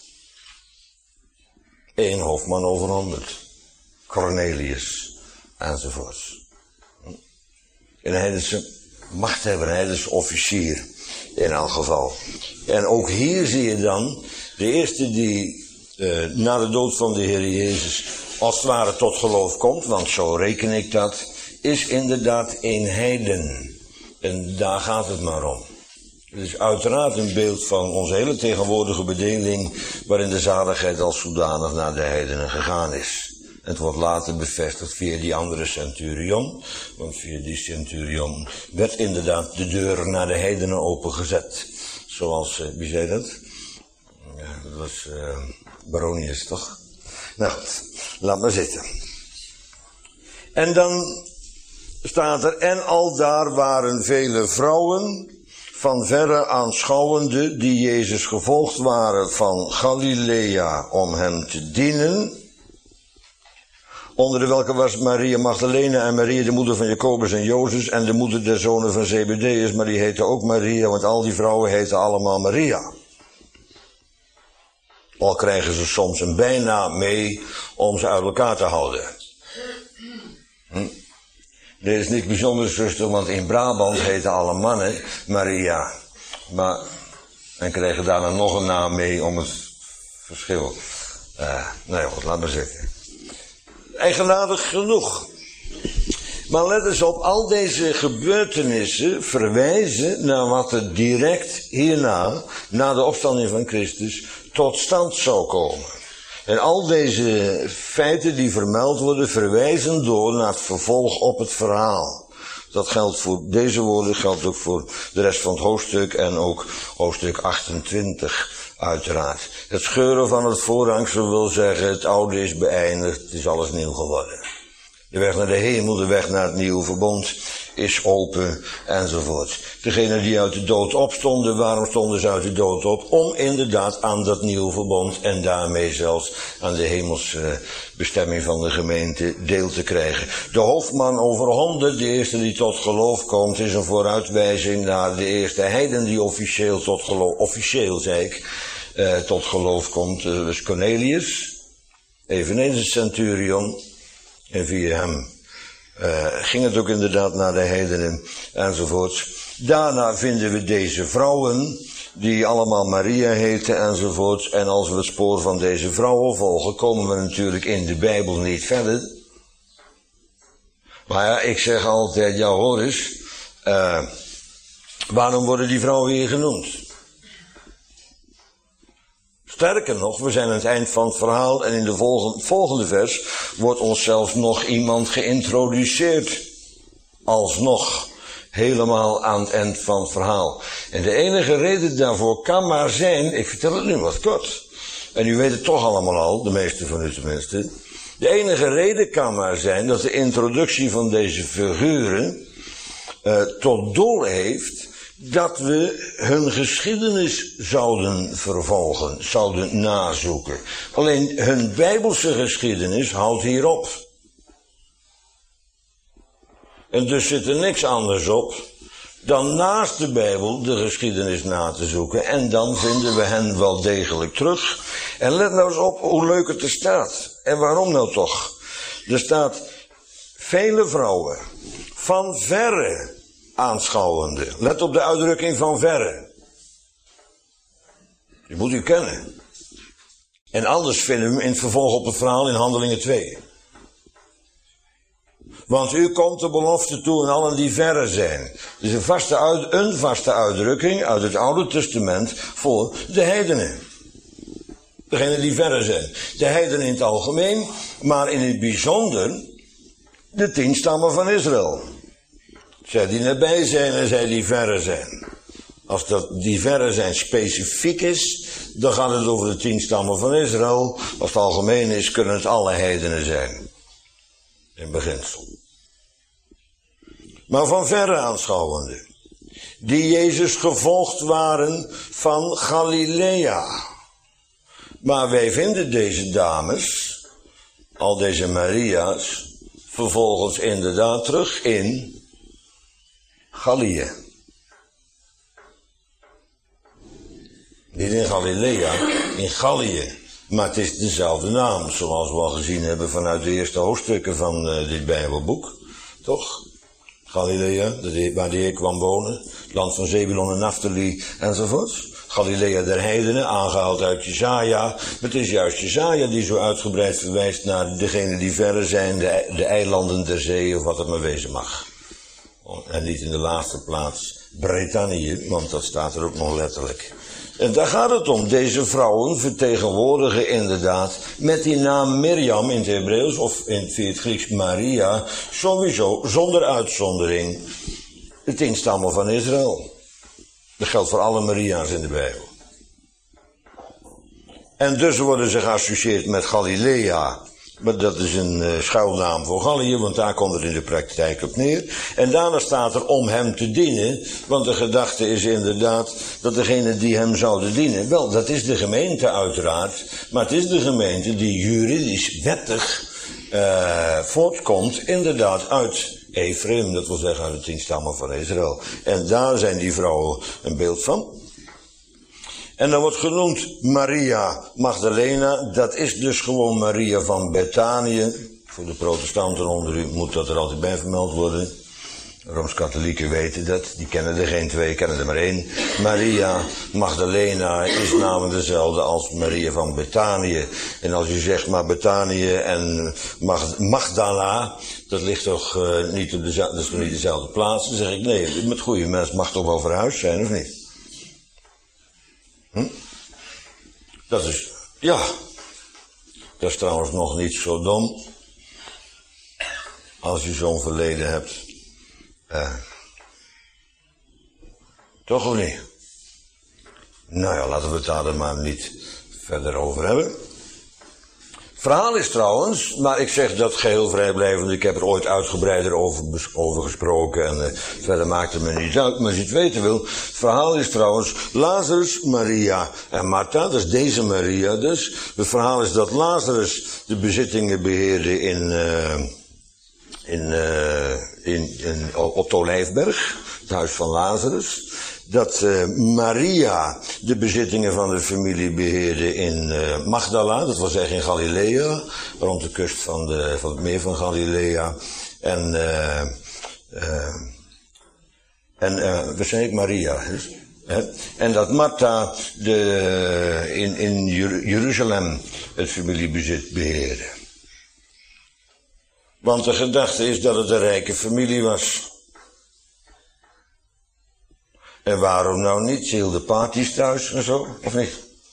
S1: 1 hoofdman over 100. Cornelius. Enzovoorts. Een heidense machthebber, een heidense officier. In elk geval. En ook hier zie je dan de eerste die na de dood van de Heer Jezus als het ware tot geloof komt, want zo reken ik dat, is inderdaad een heiden. En daar gaat het maar om. Het is uiteraard een beeld van onze hele tegenwoordige bedeling, waarin de zaligheid als zodanig naar de heidenen gegaan is. En het wordt later bevestigd via die andere centurion, want via die centurion werd inderdaad de deur naar de heidenen opengezet. Zoals, wie zei dat? Ja, dat was Baronius, toch? Nou goed, laat maar zitten. En dan staat er, en aldaar waren vele vrouwen van verre aanschouwende, die Jezus gevolgd waren van Galilea om hem te dienen. Onder de welke was Maria Magdalena en Maria de moeder van Jacobus en Jozef en de moeder der zonen van Zebedeus, maar die heette ook Maria, want al die vrouwen heten allemaal Maria. Al krijgen ze soms een bijnaam mee om ze uit elkaar te houden. Dit is niks bijzonders, zuster, want in Brabant heten alle mannen Maria. Maar, en krijgen daarna nog een naam mee om het verschil. Nou ja, laat maar zitten. Eigenaardig genoeg. Maar let eens op, al deze gebeurtenissen verwijzen naar wat er direct hierna, na de opstanding van Christus, tot stand zou komen. En al deze feiten die vermeld worden, verwijzen door naar het vervolg op het verhaal. Dat geldt voor deze woorden, geldt ook voor de rest van het hoofdstuk en ook hoofdstuk 28 uiteraard. Het scheuren van het voorhangsel wil zeggen, het oude is beëindigd, het is alles nieuw geworden. De weg naar de hemel, de weg naar het nieuwe verbond is open enzovoort. Degenen die uit de dood opstonden, waarom stonden ze uit de dood op? Om inderdaad aan dat nieuwe verbond en daarmee zelfs aan de hemelse bestemming van de gemeente deel te krijgen. De hoofdman over 100, de eerste die tot geloof komt, is een vooruitwijzing naar de eerste heiden die officieel tot geloof komt. Dat is Cornelius, eveneens een centurion. En via hem ging het ook inderdaad naar de heidenen enzovoorts. Daarna vinden we deze vrouwen, die allemaal Maria heten enzovoorts. En als we het spoor van deze vrouwen volgen, komen we natuurlijk in de Bijbel niet verder. Maar ja, ik zeg altijd, ja hoor eens, waarom worden die vrouwen hier genoemd? Sterker nog, we zijn aan het eind van het verhaal en in de volgende vers wordt ons zelfs nog iemand geïntroduceerd. Alsnog, helemaal aan het eind van het verhaal. En de enige reden daarvoor kan maar zijn, ik vertel het nu wat kort. En u weet het toch allemaal al, de meeste van u tenminste. De enige reden kan maar zijn dat de introductie van deze figuren tot doel heeft dat we hun geschiedenis zouden vervolgen, zouden nazoeken. Alleen hun Bijbelse geschiedenis houdt hierop. En dus zit er niks anders op dan naast de Bijbel de geschiedenis na te zoeken. En dan vinden we hen wel degelijk terug. En let nou eens op hoe leuk het er staat. En waarom nou toch? Er staat vele vrouwen van verre aanschouwende. Let op de uitdrukking van verre. Die moet u kennen. En anders vinden we hem in het vervolg op het verhaal in Handelingen 2. Want u komt de belofte toe aan allen die verre zijn. Dus een vaste uitdrukking uit het Oude Testament voor de heidenen. Degenen die verre zijn. De heidenen in het algemeen, maar in het bijzonder de 10 stammen van Israël. Zij die nabij zijn en zij die verre zijn. Als dat die verre zijn specifiek is, dan gaat het over de 10 stammen van Israël. Als het algemeen is, kunnen het alle heidenen zijn. In beginsel. Maar van verre aanschouwende. Die Jezus gevolgd waren van Galilea. Maar wij vinden deze dames, al deze Maria's, vervolgens inderdaad terug in Gallië. Niet in Galilea, in Gallië. Maar het is dezelfde naam, zoals we al gezien hebben vanuit de eerste hoofdstukken van dit Bijbelboek. Toch? Galilea, waar de Heer kwam wonen. Het land van Zebulon en Naphtali enzovoort. Galilea der heidenen, aangehaald uit Jesaja. Het is juist Jesaja die zo uitgebreid verwijst naar degenen die verre zijn, de eilanden der zee of wat het maar wezen mag. En niet in de laatste plaats Brittannië, want dat staat er ook nog letterlijk. En daar gaat het om. Deze vrouwen vertegenwoordigen inderdaad met die naam Mirjam in het Hebreeuws of via het Grieks Maria, sowieso zonder uitzondering de 10 stammen van Israël. Dat geldt voor alle Maria's in de Bijbel. En dus worden ze geassocieerd met Galilea. Maar dat is een schuilnaam voor Gallië, want daar komt het in de praktijk op neer. En daarna staat er om hem te dienen, want de gedachte is inderdaad dat degene die hem zouden dienen, wel, dat is de gemeente uiteraard, maar het is de gemeente die juridisch wettig voortkomt, inderdaad uit Ephraim, dat wil zeggen uit de 10 stammen van Israël. En daar zijn die vrouwen een beeld van. En dan wordt genoemd Maria Magdalena, dat is dus gewoon Maria van Betanië. Voor de protestanten onder u moet dat er altijd bij vermeld worden. Rooms-katholieken weten dat, die kennen er geen 2, kennen er maar 1. Maria Magdalena is namelijk dezelfde als Maria van Betanië. En als u zegt maar Betanië en Magdala, dat ligt toch niet op dat is toch niet dezelfde plaats? Dan zeg ik nee, met goede mens mag toch wel verhuisd zijn, of niet? Dat is, ja, dat is trouwens nog niet zo dom. Als je zo'n verleden hebt. Toch of niet? Nou ja, laten we het daar dan maar niet verder over hebben. Het verhaal is trouwens, maar ik zeg dat geheel vrijblijvend, ik heb er ooit uitgebreider over gesproken en verder maakt het me niet uit, maar als je het weten wil, het verhaal is trouwens Lazarus, Maria en Martha, dat is deze Maria dus. Het verhaal is dat Lazarus de bezittingen beheerde op de Olijfberg, het huis van Lazarus. Dat Maria de bezittingen van de familie beheerde in Magdala, dat wil zeggen in Galilea, rond de kust van het meer van Galilea. Wat zei ik? Maria. Dus, en dat Martha in Jeruzalem het familiebezit beheerde. Want de gedachte is dat het een rijke familie was. En waarom nou niet? Ze hielden parties thuis en zo, of niet?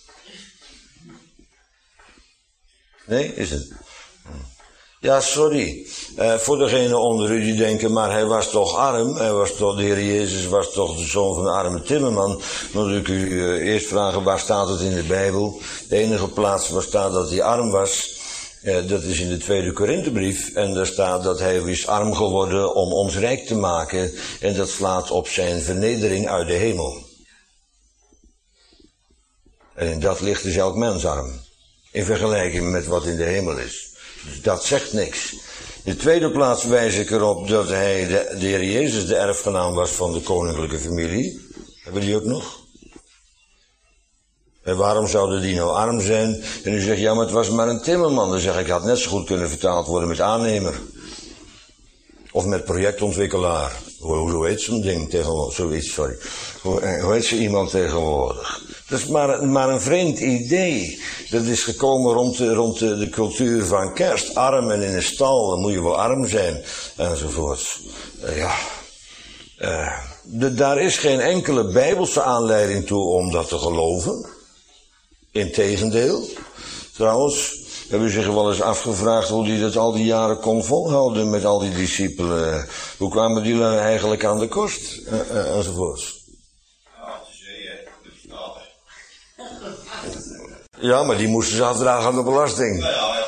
S1: Nee, is het? Ja, sorry. Voor degenen onder u die denken, maar hij was toch arm. De Heer Jezus was toch de zoon van een arme timmerman. Dan moet ik u eerst vragen, waar staat het in de Bijbel? De enige plaats waar staat dat hij arm was, dat is in de 2e Korinthebrief. En daar staat dat hij is arm geworden om ons rijk te maken. En dat slaat op zijn vernedering uit de hemel. En in dat licht is elk mens arm. In vergelijking met wat in de hemel is. Dus dat zegt niks. In de tweede plaats wijs ik erop dat hij de Heer Jezus de erfgenaam was van de koninklijke familie. Hebben die ook nog? En waarom zouden die nou arm zijn? En u zegt, ja, maar het was maar een timmerman. Dan zeg ik, had net zo goed kunnen vertaald worden met aannemer. Of met projectontwikkelaar. Hoe heet zo'n ding tegenwoordig? Zoiets, sorry. Hoe heet zo iemand tegenwoordig? Dat is maar een vreemd idee. Dat is gekomen rond de cultuur van kerst. Arm en in een stal, dan moet je wel arm zijn. Enzovoort. Daar is geen enkele bijbelse aanleiding toe om dat te geloven. Integendeel. Trouwens, hebben u zich wel eens afgevraagd hoe hij dat al die jaren kon volhouden met al die discipelen? Hoe kwamen die eigenlijk aan de kost? Enzovoort. Ja, maar die moesten ze afdragen aan de belasting.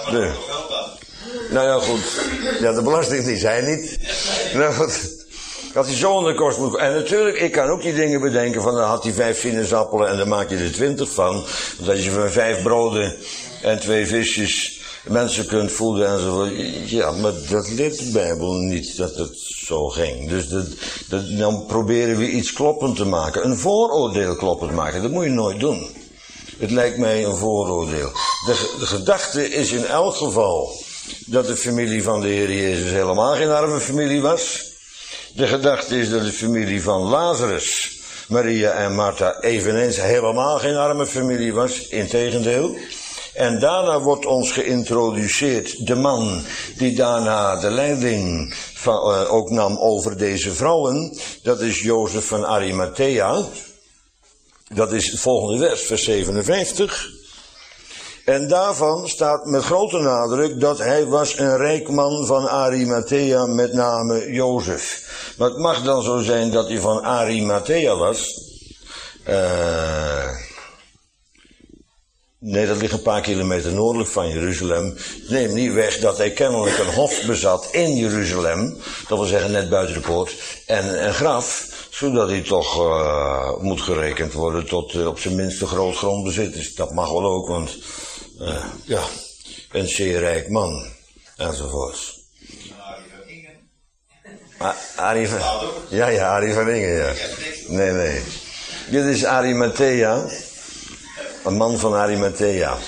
S1: Nou ja, goed. Ja, de belasting die zijn niet. Nou goed. Dat hij zo aan de kost moet. En natuurlijk, ik kan ook die dingen bedenken van, dan had hij 5 sinaasappelen en dan maak je er 20 van. Want als je van 5 broden en 2 visjes mensen kunt voeden enzovoort. Ja, maar dat leert de Bijbel niet dat het zo ging. Dus dan proberen we iets kloppend te maken. Een vooroordeel kloppend maken, dat moet je nooit doen. Het lijkt mij een vooroordeel. De gedachte is in elk geval dat de familie van de Heer Jezus helemaal geen arme familie was. De gedachte is dat de familie van Lazarus, Maria en Martha eveneens helemaal geen arme familie was. Integendeel. En daarna wordt ons geïntroduceerd de man die daarna de leiding ook nam over deze vrouwen. Dat is Jozef van Arimathea. Dat is het volgende vers 57. En daarvan staat met grote nadruk dat hij was een rijk man van Arimathea, met name Jozef. Maar het mag dan zo zijn dat hij van Arimathea was. Nee, dat ligt een paar kilometer noordelijk van Jeruzalem. Neem niet weg dat hij kennelijk een hof bezat in Jeruzalem. Dat wil zeggen net buiten de poort. En een graf, zodat hij toch moet gerekend worden tot op zijn minste groot grondbezit. Dus dat mag wel ook, want een zeer rijk man. Enzovoorts. Arie van Ingen. Arie van Ingen, ja. Nee. Dit is Arimathea. Een man van Arimathea.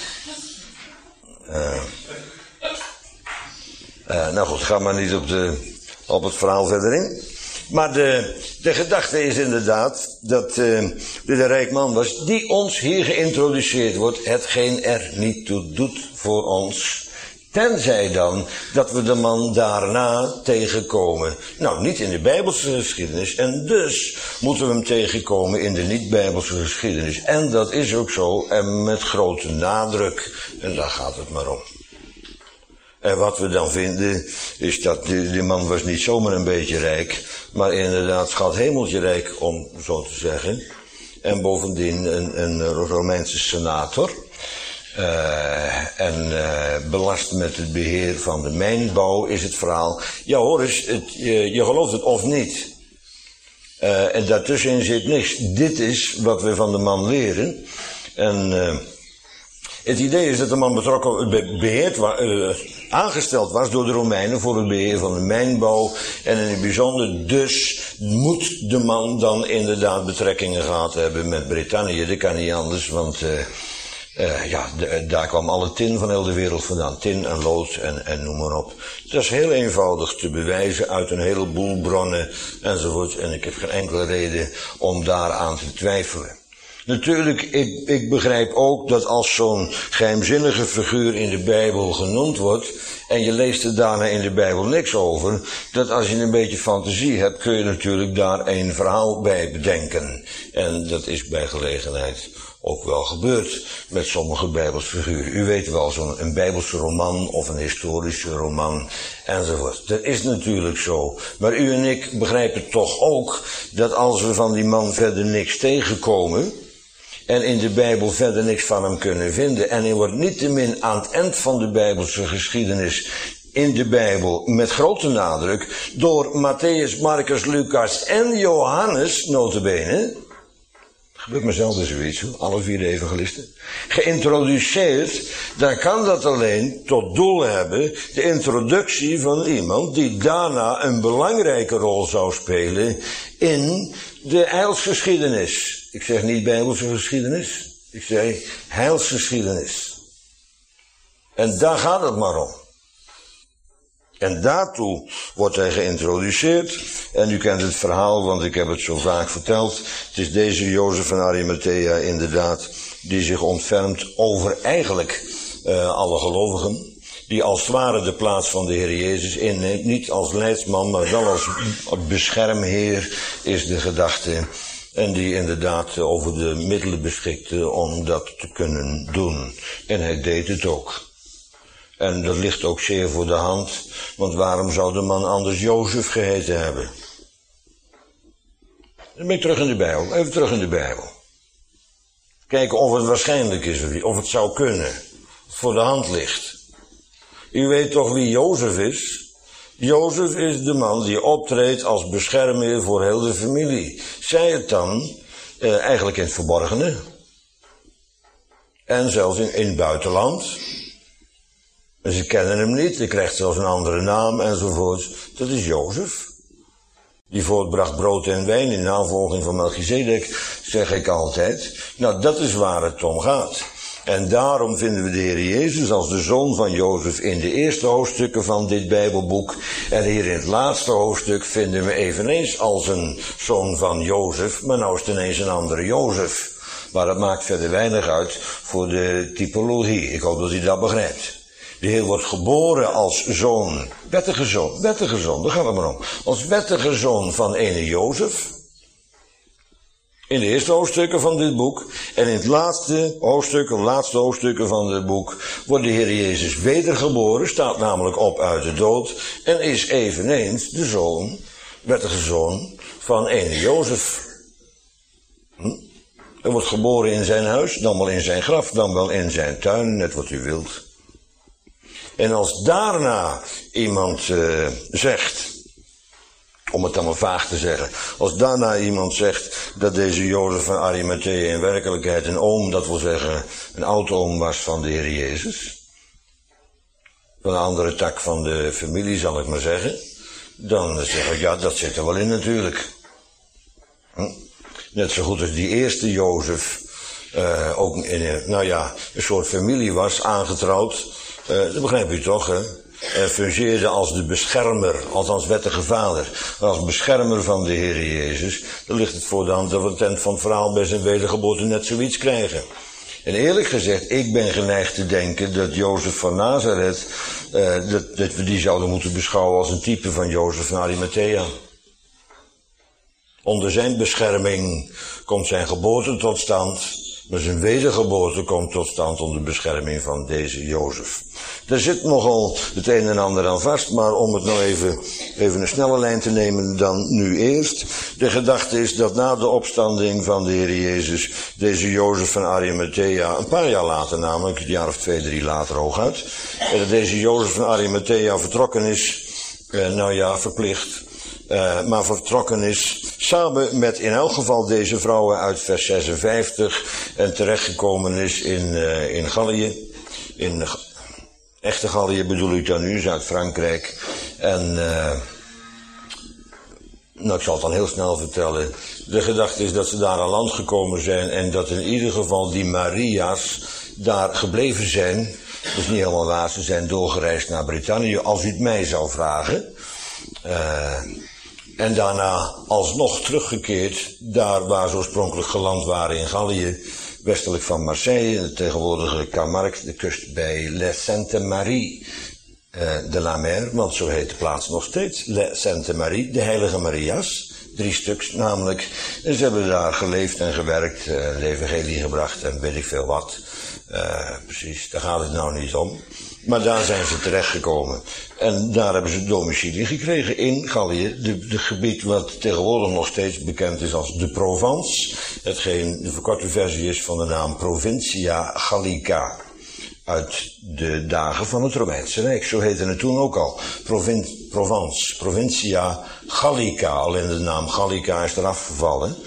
S1: Nou goed, ga maar niet op het verhaal verder in. Maar de gedachte is inderdaad dat dit een rijk man was die ons hier geïntroduceerd wordt. Hetgeen er niet toe doet voor ons. Tenzij dan dat we de man daarna tegenkomen. Nou, niet in de Bijbelse geschiedenis. En dus moeten we hem tegenkomen in de niet-Bijbelse geschiedenis. En dat is ook zo. En met grote nadruk. En daar gaat het maar om. En wat we dan vinden, is dat die man was niet zomaar een beetje rijk. Maar inderdaad schat hemeltje rijk, om zo te zeggen. En bovendien een Romeinse senator. Belast met het beheer van de mijnbouw is het verhaal. Ja hoor eens, je gelooft het of niet. En daartussenin zit niks. Dit is wat we van de man leren. En het idee is dat de man aangesteld was door de Romeinen voor het beheer van de mijnbouw. En in het bijzonder dus moet de man dan inderdaad betrekkingen gehad hebben met Brittannië. Dat kan niet anders, want daar kwam alle tin van heel de wereld vandaan. Tin en lood en noem maar op. Dat is heel eenvoudig te bewijzen uit een heleboel bronnen enzovoort. En ik heb geen enkele reden om daaraan te twijfelen. Natuurlijk, ik begrijp ook dat als zo'n geheimzinnige figuur in de Bijbel genoemd wordt, en je leest er daarna in de Bijbel niks over, dat als je een beetje fantasie hebt, kun je natuurlijk daar een verhaal bij bedenken. En dat is bij gelegenheid ook wel gebeurd met sommige Bijbelsfiguren. U weet wel, een Bijbelse roman of een historische roman enzovoort. Dat is natuurlijk zo. Maar u en ik begrijpen toch ook dat als we van die man verder niks tegenkomen en in de Bijbel verder niks van hem kunnen vinden, en hij wordt niettemin aan het eind van de Bijbelse geschiedenis in de Bijbel met grote nadruk door Mattheüs, Marcus, Lucas en Johannes, nota bene, Gebeurt mezelf dus zoiets, hoor. Alle 4 de evangelisten. Geïntroduceerd, dan kan dat alleen tot doel hebben de introductie van iemand die daarna een belangrijke rol zou spelen in de heilsgeschiedenis. Ik zeg niet bijbelse geschiedenis, ik zeg heilsgeschiedenis. En daar gaat het maar om. En daartoe wordt hij geïntroduceerd. En u kent het verhaal, want ik heb het zo vaak verteld. Het is deze Jozef van Arimathea inderdaad, die zich ontfermt over eigenlijk alle gelovigen. Die als het ware de plaats van de Heer Jezus inneemt. Niet als leidsman, maar wel als beschermheer is de gedachte. En die inderdaad over de middelen beschikte om dat te kunnen doen. En hij deed het ook. En dat ligt ook zeer voor de hand, want waarom zou de man anders Jozef geheten hebben? Dan ben ik terug in de Bijbel, even terug in de Bijbel. Kijken of het waarschijnlijk is of niet, of het zou kunnen, of het voor de hand ligt. U weet toch wie Jozef is? Jozef is de man die optreedt als beschermheer voor heel de familie. Zij het dan eigenlijk in het verborgene. En zelfs in het buitenland. En ze kennen hem niet, hij krijgt zelfs een andere naam enzovoort. Dat is Jozef. Die voortbracht brood en wijn in navolging van Melchizedek, zeg ik altijd. Nou, dat is waar het om gaat. En daarom vinden we de Heer Jezus als de zoon van Jozef in de eerste hoofdstukken van dit Bijbelboek. En hier in het laatste hoofdstuk vinden we eveneens als een zoon van Jozef, maar nou is het ineens een andere Jozef. Maar dat maakt verder weinig uit voor de typologie. Ik hoop dat u dat begrijpt. De Heer wordt geboren als zoon, wettige zoon, daar gaat het maar om. Als wettige zoon van ene Jozef. In de eerste hoofdstukken van dit boek. En in het laatste hoofdstukken van dit boek wordt de Heer Jezus wedergeboren, staat namelijk op uit de dood. En is eveneens de zoon, wettige zoon van ene Jozef. Hij wordt geboren in zijn huis, dan wel in zijn graf, dan wel in zijn tuin, net wat u wilt. En als daarna iemand zegt, om het dan maar vaag te zeggen, als daarna iemand zegt dat deze Jozef van Arimathea in werkelijkheid een oom, dat wil zeggen een oudoom was van de Heer Jezus, van een andere tak van de familie zal ik maar zeggen, dan zeg ik ja, dat zit er wel in natuurlijk. Net zo goed als die eerste Jozef ook in een soort familie was, aangetrouwd. Dat begrijp u toch, hè? Fungeerde als de beschermer, althans wettige vader, als beschermer van de Heer Jezus. Dan ligt het voor de hand dat we het eind van het verhaal bij zijn wedergeboorte net zoiets krijgen. En eerlijk gezegd, ik ben geneigd te denken dat Jozef van Nazareth, dat we die zouden moeten beschouwen als een type van Jozef van Arimathea. Onder zijn bescherming komt zijn geboorte tot stand, maar zijn wedergeboorte komt tot stand onder bescherming van deze Jozef. Daar zit nogal het een en ander aan vast, maar om het nou even een snelle lijn te nemen dan nu eerst. De gedachte is dat na de opstanding van de Heer Jezus, deze Jozef van Arimathea, een paar jaar later namelijk, een jaar of 2, 3 later hooguit, dat deze Jozef van Arimathea vertrokken is, verplicht, maar vertrokken is samen met in elk geval deze vrouwen uit vers 56 en terechtgekomen is in Gallië, in echte Gallië bedoel ik dan nu, Zuid-Frankrijk. En ik zal het dan heel snel vertellen. De gedachte is dat ze daar aan land gekomen zijn en dat in ieder geval die Maria's daar gebleven zijn. Dat is niet helemaal waar, ze zijn doorgereisd naar Brittannië, als u het mij zou vragen. En daarna alsnog teruggekeerd, daar waar ze oorspronkelijk geland waren in Gallië, westelijk van Marseille, de tegenwoordige Camargue, de kust bij Les Sainte-Marie de la Mer, want zo heet de plaats nog steeds, Les Sainte-Marie, de Heilige Maria's, 3 stuks namelijk. En ze hebben daar geleefd en gewerkt, de evangelie gebracht en weet ik veel wat. Precies, daar gaat het nou niet om. Maar daar zijn ze terechtgekomen. En daar hebben ze domicilie gekregen in Gallië. De gebied wat tegenwoordig nog steeds bekend is als de Provence. Hetgeen de verkorte versie is van de naam Provincia Gallica. Uit de dagen van het Romeinse Rijk. Zo heette het toen ook al. Provence, Provincia Gallica. Alleen de naam Gallica is eraf gevallen.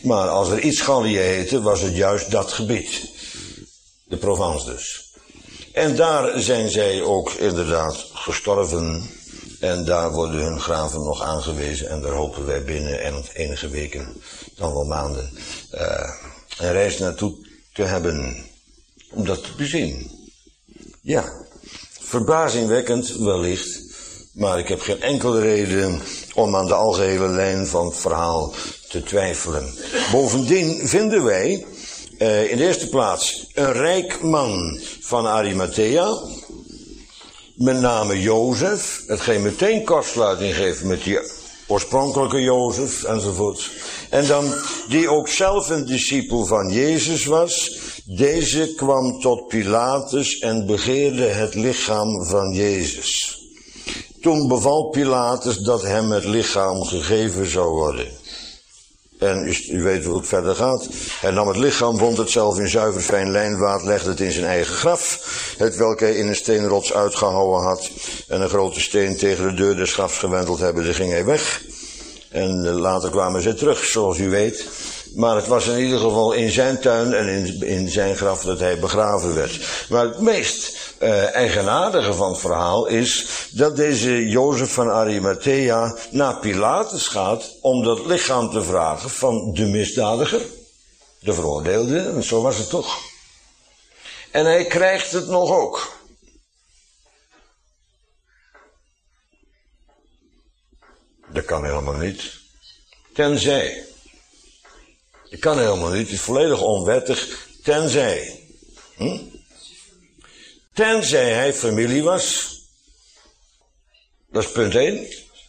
S1: Maar als er iets Gallië heette, was het juist dat gebied. De Provence dus. En daar zijn zij ook inderdaad gestorven. En daar worden hun graven nog aangewezen. En daar hopen wij binnen enige weken, dan wel maanden, een reis naartoe te hebben. Om dat te bezien. Ja, verbazingwekkend wellicht. Maar ik heb geen enkele reden om aan de algehele lijn van het verhaal te twijfelen. Bovendien vinden wij in de eerste plaats een rijk man van Arimathea, met name Jozef, hetgeen meteen kortsluiting geeft met die oorspronkelijke Jozef enzovoort. En dan die ook zelf een discipel van Jezus was. Deze kwam tot Pilatus en begeerde het lichaam van Jezus. Toen beval Pilatus dat hem het lichaam gegeven zou worden. En u weet hoe het verder gaat. Hij nam het lichaam, wond het zelf in zuiver fijn lijnwaad, legde het in zijn eigen graf, het welk hij in een steenrots uitgehouwen had, en een grote steen tegen de deur des grafs gewenteld hebbende, ging hij weg. En later kwamen ze terug, zoals u weet. Maar het was in ieder geval in zijn tuin en in zijn graf dat hij begraven werd. Maar het meest eigenaardige van het verhaal is dat deze Jozef van Arimathea naar Pilatus gaat om dat lichaam te vragen van de misdadiger, de veroordeelde, en zo was het toch. En hij krijgt het nog ook. Dat kan helemaal niet. Tenzij. Dat kan helemaal niet. Het is volledig onwettig. Tenzij. Tenzij hij familie was. Dat is punt 1.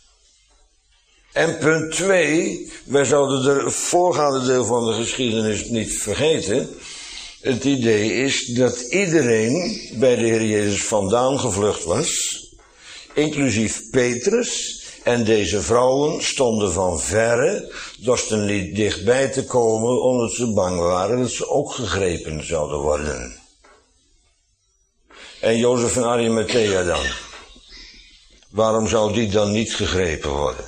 S1: En punt 2. Wij zouden het voorgaande deel van de geschiedenis niet vergeten. Het idee is dat iedereen bij de Heer Jezus vandaan gevlucht was. Inclusief Petrus. En deze vrouwen stonden van verre, dorsten niet dichtbij te komen, omdat ze bang waren dat ze ook gegrepen zouden worden. En Jozef van Arimathea dan? Waarom zou die dan niet gegrepen worden?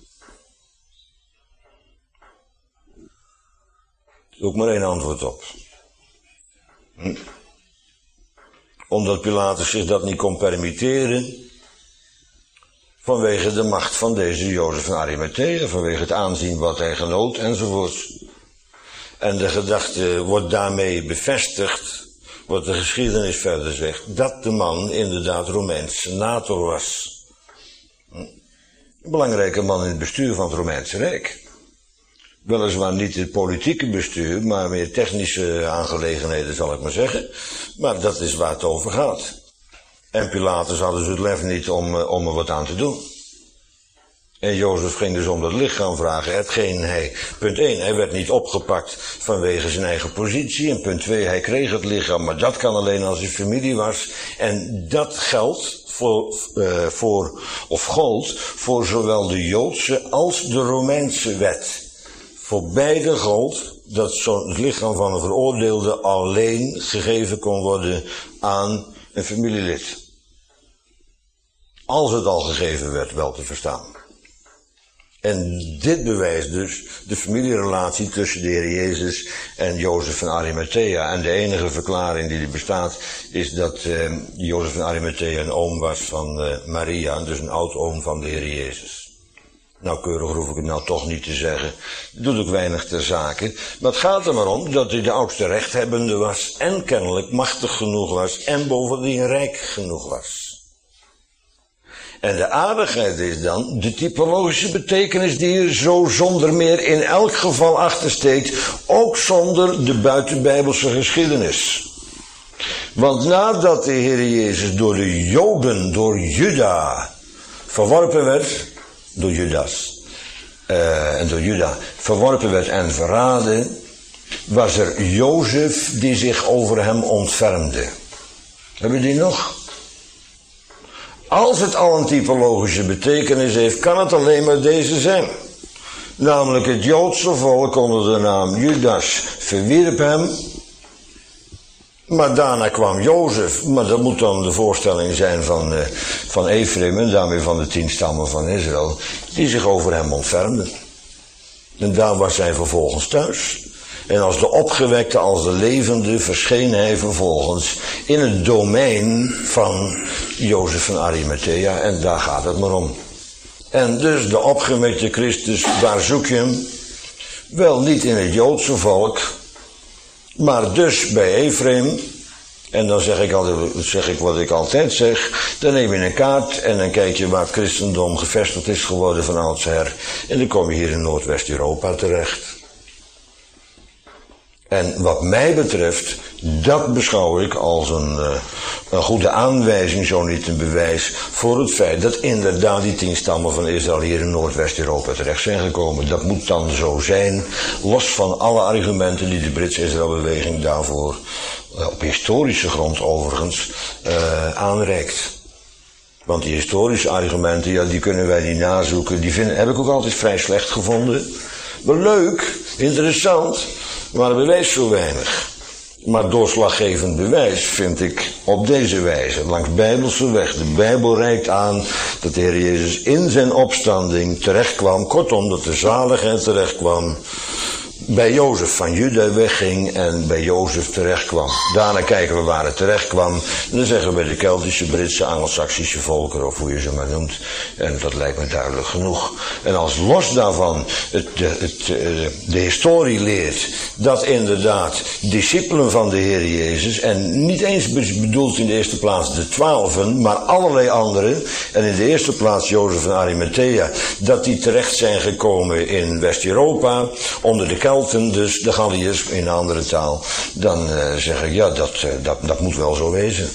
S1: Er is ook maar één antwoord op. Omdat Pilatus zich dat niet kon permitteren. Vanwege de macht van deze Jozef van Arimathea, vanwege het aanzien wat hij genoot enzovoort. En de gedachte wordt daarmee bevestigd, wat de geschiedenis verder zegt, dat de man inderdaad Romeins senator was. Een belangrijke man in het bestuur van het Romeinse Rijk. Weliswaar niet het politieke bestuur, maar meer technische aangelegenheden zal ik maar zeggen. Maar dat is waar het over gaat. En Pilatus hadden ze het lef niet om er wat aan te doen. En Jozef ging dus om dat lichaam vragen, hetgeen hij, punt 1, hij werd niet opgepakt vanwege zijn eigen positie. En punt 2, hij kreeg het lichaam, maar dat kan alleen als hij familie was. En dat geldt gold voor zowel de Joodse als de Romeinse wet. Voor beide gold dat het lichaam van een veroordeelde alleen gegeven kon worden aan een familielid. Als het al gegeven werd, wel te verstaan. En dit bewijst dus de familierelatie tussen de Heer Jezus en Jozef van Arimathea. En de enige verklaring die er bestaat is dat Jozef van Arimathea een oom was van Maria, dus een oud-oom van de Heer Jezus. Nauwkeurig hoef ik het nou toch niet te zeggen. Dat doet ook weinig ter zake. Maar het gaat er maar om dat hij de oudste rechthebbende was en kennelijk machtig genoeg was en bovendien rijk genoeg was. En de aardigheid is dan de typologische betekenis die er zo zonder meer in elk geval achter steekt, ook zonder de buitenbijbelse geschiedenis. Want nadat de Heer Jezus door de Joden, door Juda, verworpen werd, door Judas, en door Juda verworpen werd en verraden, was er Jozef die zich over hem ontfermde. Hebben we die nog? Als het al een typologische betekenis heeft, kan het alleen maar deze zijn. Namelijk het Joodse volk onder de naam Judas verwierp hem. Maar daarna kwam Jozef, maar dat moet dan de voorstelling zijn van Ephraim en daarmee van de 10 stammen van Israël, die zich over hem ontfermden. En daar was hij vervolgens thuis. En als de opgewekte, als de levende, verscheen hij vervolgens in het domein van Jozef van Arimathea. En daar gaat het maar om. En dus de opgewekte Christus, waar zoek je hem? Wel niet in het Joodse volk, maar dus bij Ephraim. En dan zeg ik wat ik altijd zeg. Dan neem je een kaart en dan kijk je waar het christendom gevestigd is geworden van oudsher. En dan kom je hier in Noordwest-Europa terecht. En wat mij betreft, dat beschouw ik als een goede aanwijzing, zo niet een bewijs, voor het feit dat inderdaad die 10 stammen van Israël hier in Noordwest-Europa terecht zijn gekomen. Dat moet dan zo zijn, los van alle argumenten die de Britse Israëlbeweging daarvoor, op historische grond overigens, aanreikt. Want die historische argumenten, ja, die kunnen wij niet nazoeken. Heb ik ook altijd vrij slecht gevonden. Wel leuk, interessant, maar bewijs zo weinig. Maar doorslaggevend bewijs vind ik op deze wijze, langs Bijbelse weg. De Bijbel reikt aan dat de Heer Jezus in zijn opstanding terechtkwam. Kortom, dat de zaligheid terechtkwam. Bij Jozef van Juda wegging en bij Jozef terechtkwam. Daarna kijken we waar het terechtkwam. En dan zeggen we bij de Keltische, Britse, Angelsaksische volkeren, of hoe je ze maar noemt. En dat lijkt me duidelijk genoeg. En als los daarvan de historie leert dat inderdaad discipelen van de Heer Jezus, en niet eens bedoeld in de eerste plaats de 12, maar allerlei anderen, en in de eerste plaats Jozef van Arimathea, dat die terecht zijn gekomen in West-Europa, onder de Kelten, dus de Galliërs in een andere taal, dan zeg ik, ja, dat moet wel zo wezen.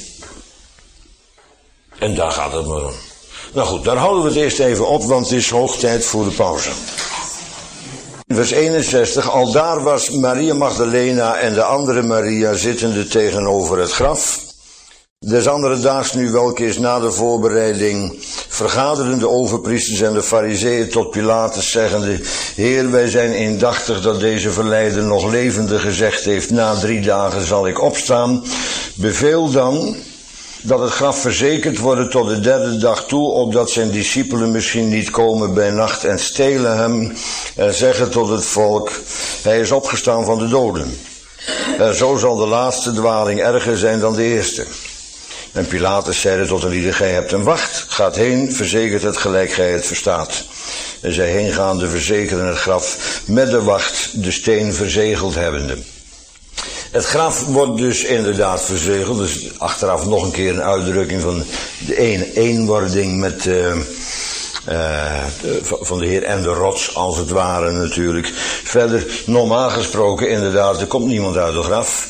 S1: En daar gaat het maar om. Nou goed, daar houden we het eerst even op, want het is hoog tijd voor de pauze. Vers 61, aldaar was Maria Magdalena en de andere Maria zittende tegenover het graf. Des andere daags nu, welke is na de voorbereiding, vergaderden de overpriesters en de farizeeën tot Pilatus, zeggende, Heer, wij zijn indachtig dat deze verleider nog levendig gezegd heeft, na 3 dagen zal ik opstaan. Beveel dan dat het graf verzekerd wordt tot de 3e dag toe, opdat zijn discipelen misschien niet komen bij nacht en stelen hem en zeggen tot het volk, hij is opgestaan van de doden. En zo zal de laatste dwaling erger zijn dan de eerste. En Pilatus zeide tot een ieder, gij hebt een wacht, gaat heen, verzekert het gelijk gij het verstaat. En zij heengaande verzekeren het graf met de wacht, de steen verzegeld hebbende. Het graf wordt dus inderdaad verzegeld, dus achteraf nog een keer een uitdrukking van de eenwording met van de Heer en de rots, als het ware natuurlijk. Verder, normaal gesproken inderdaad, er komt niemand uit het graf.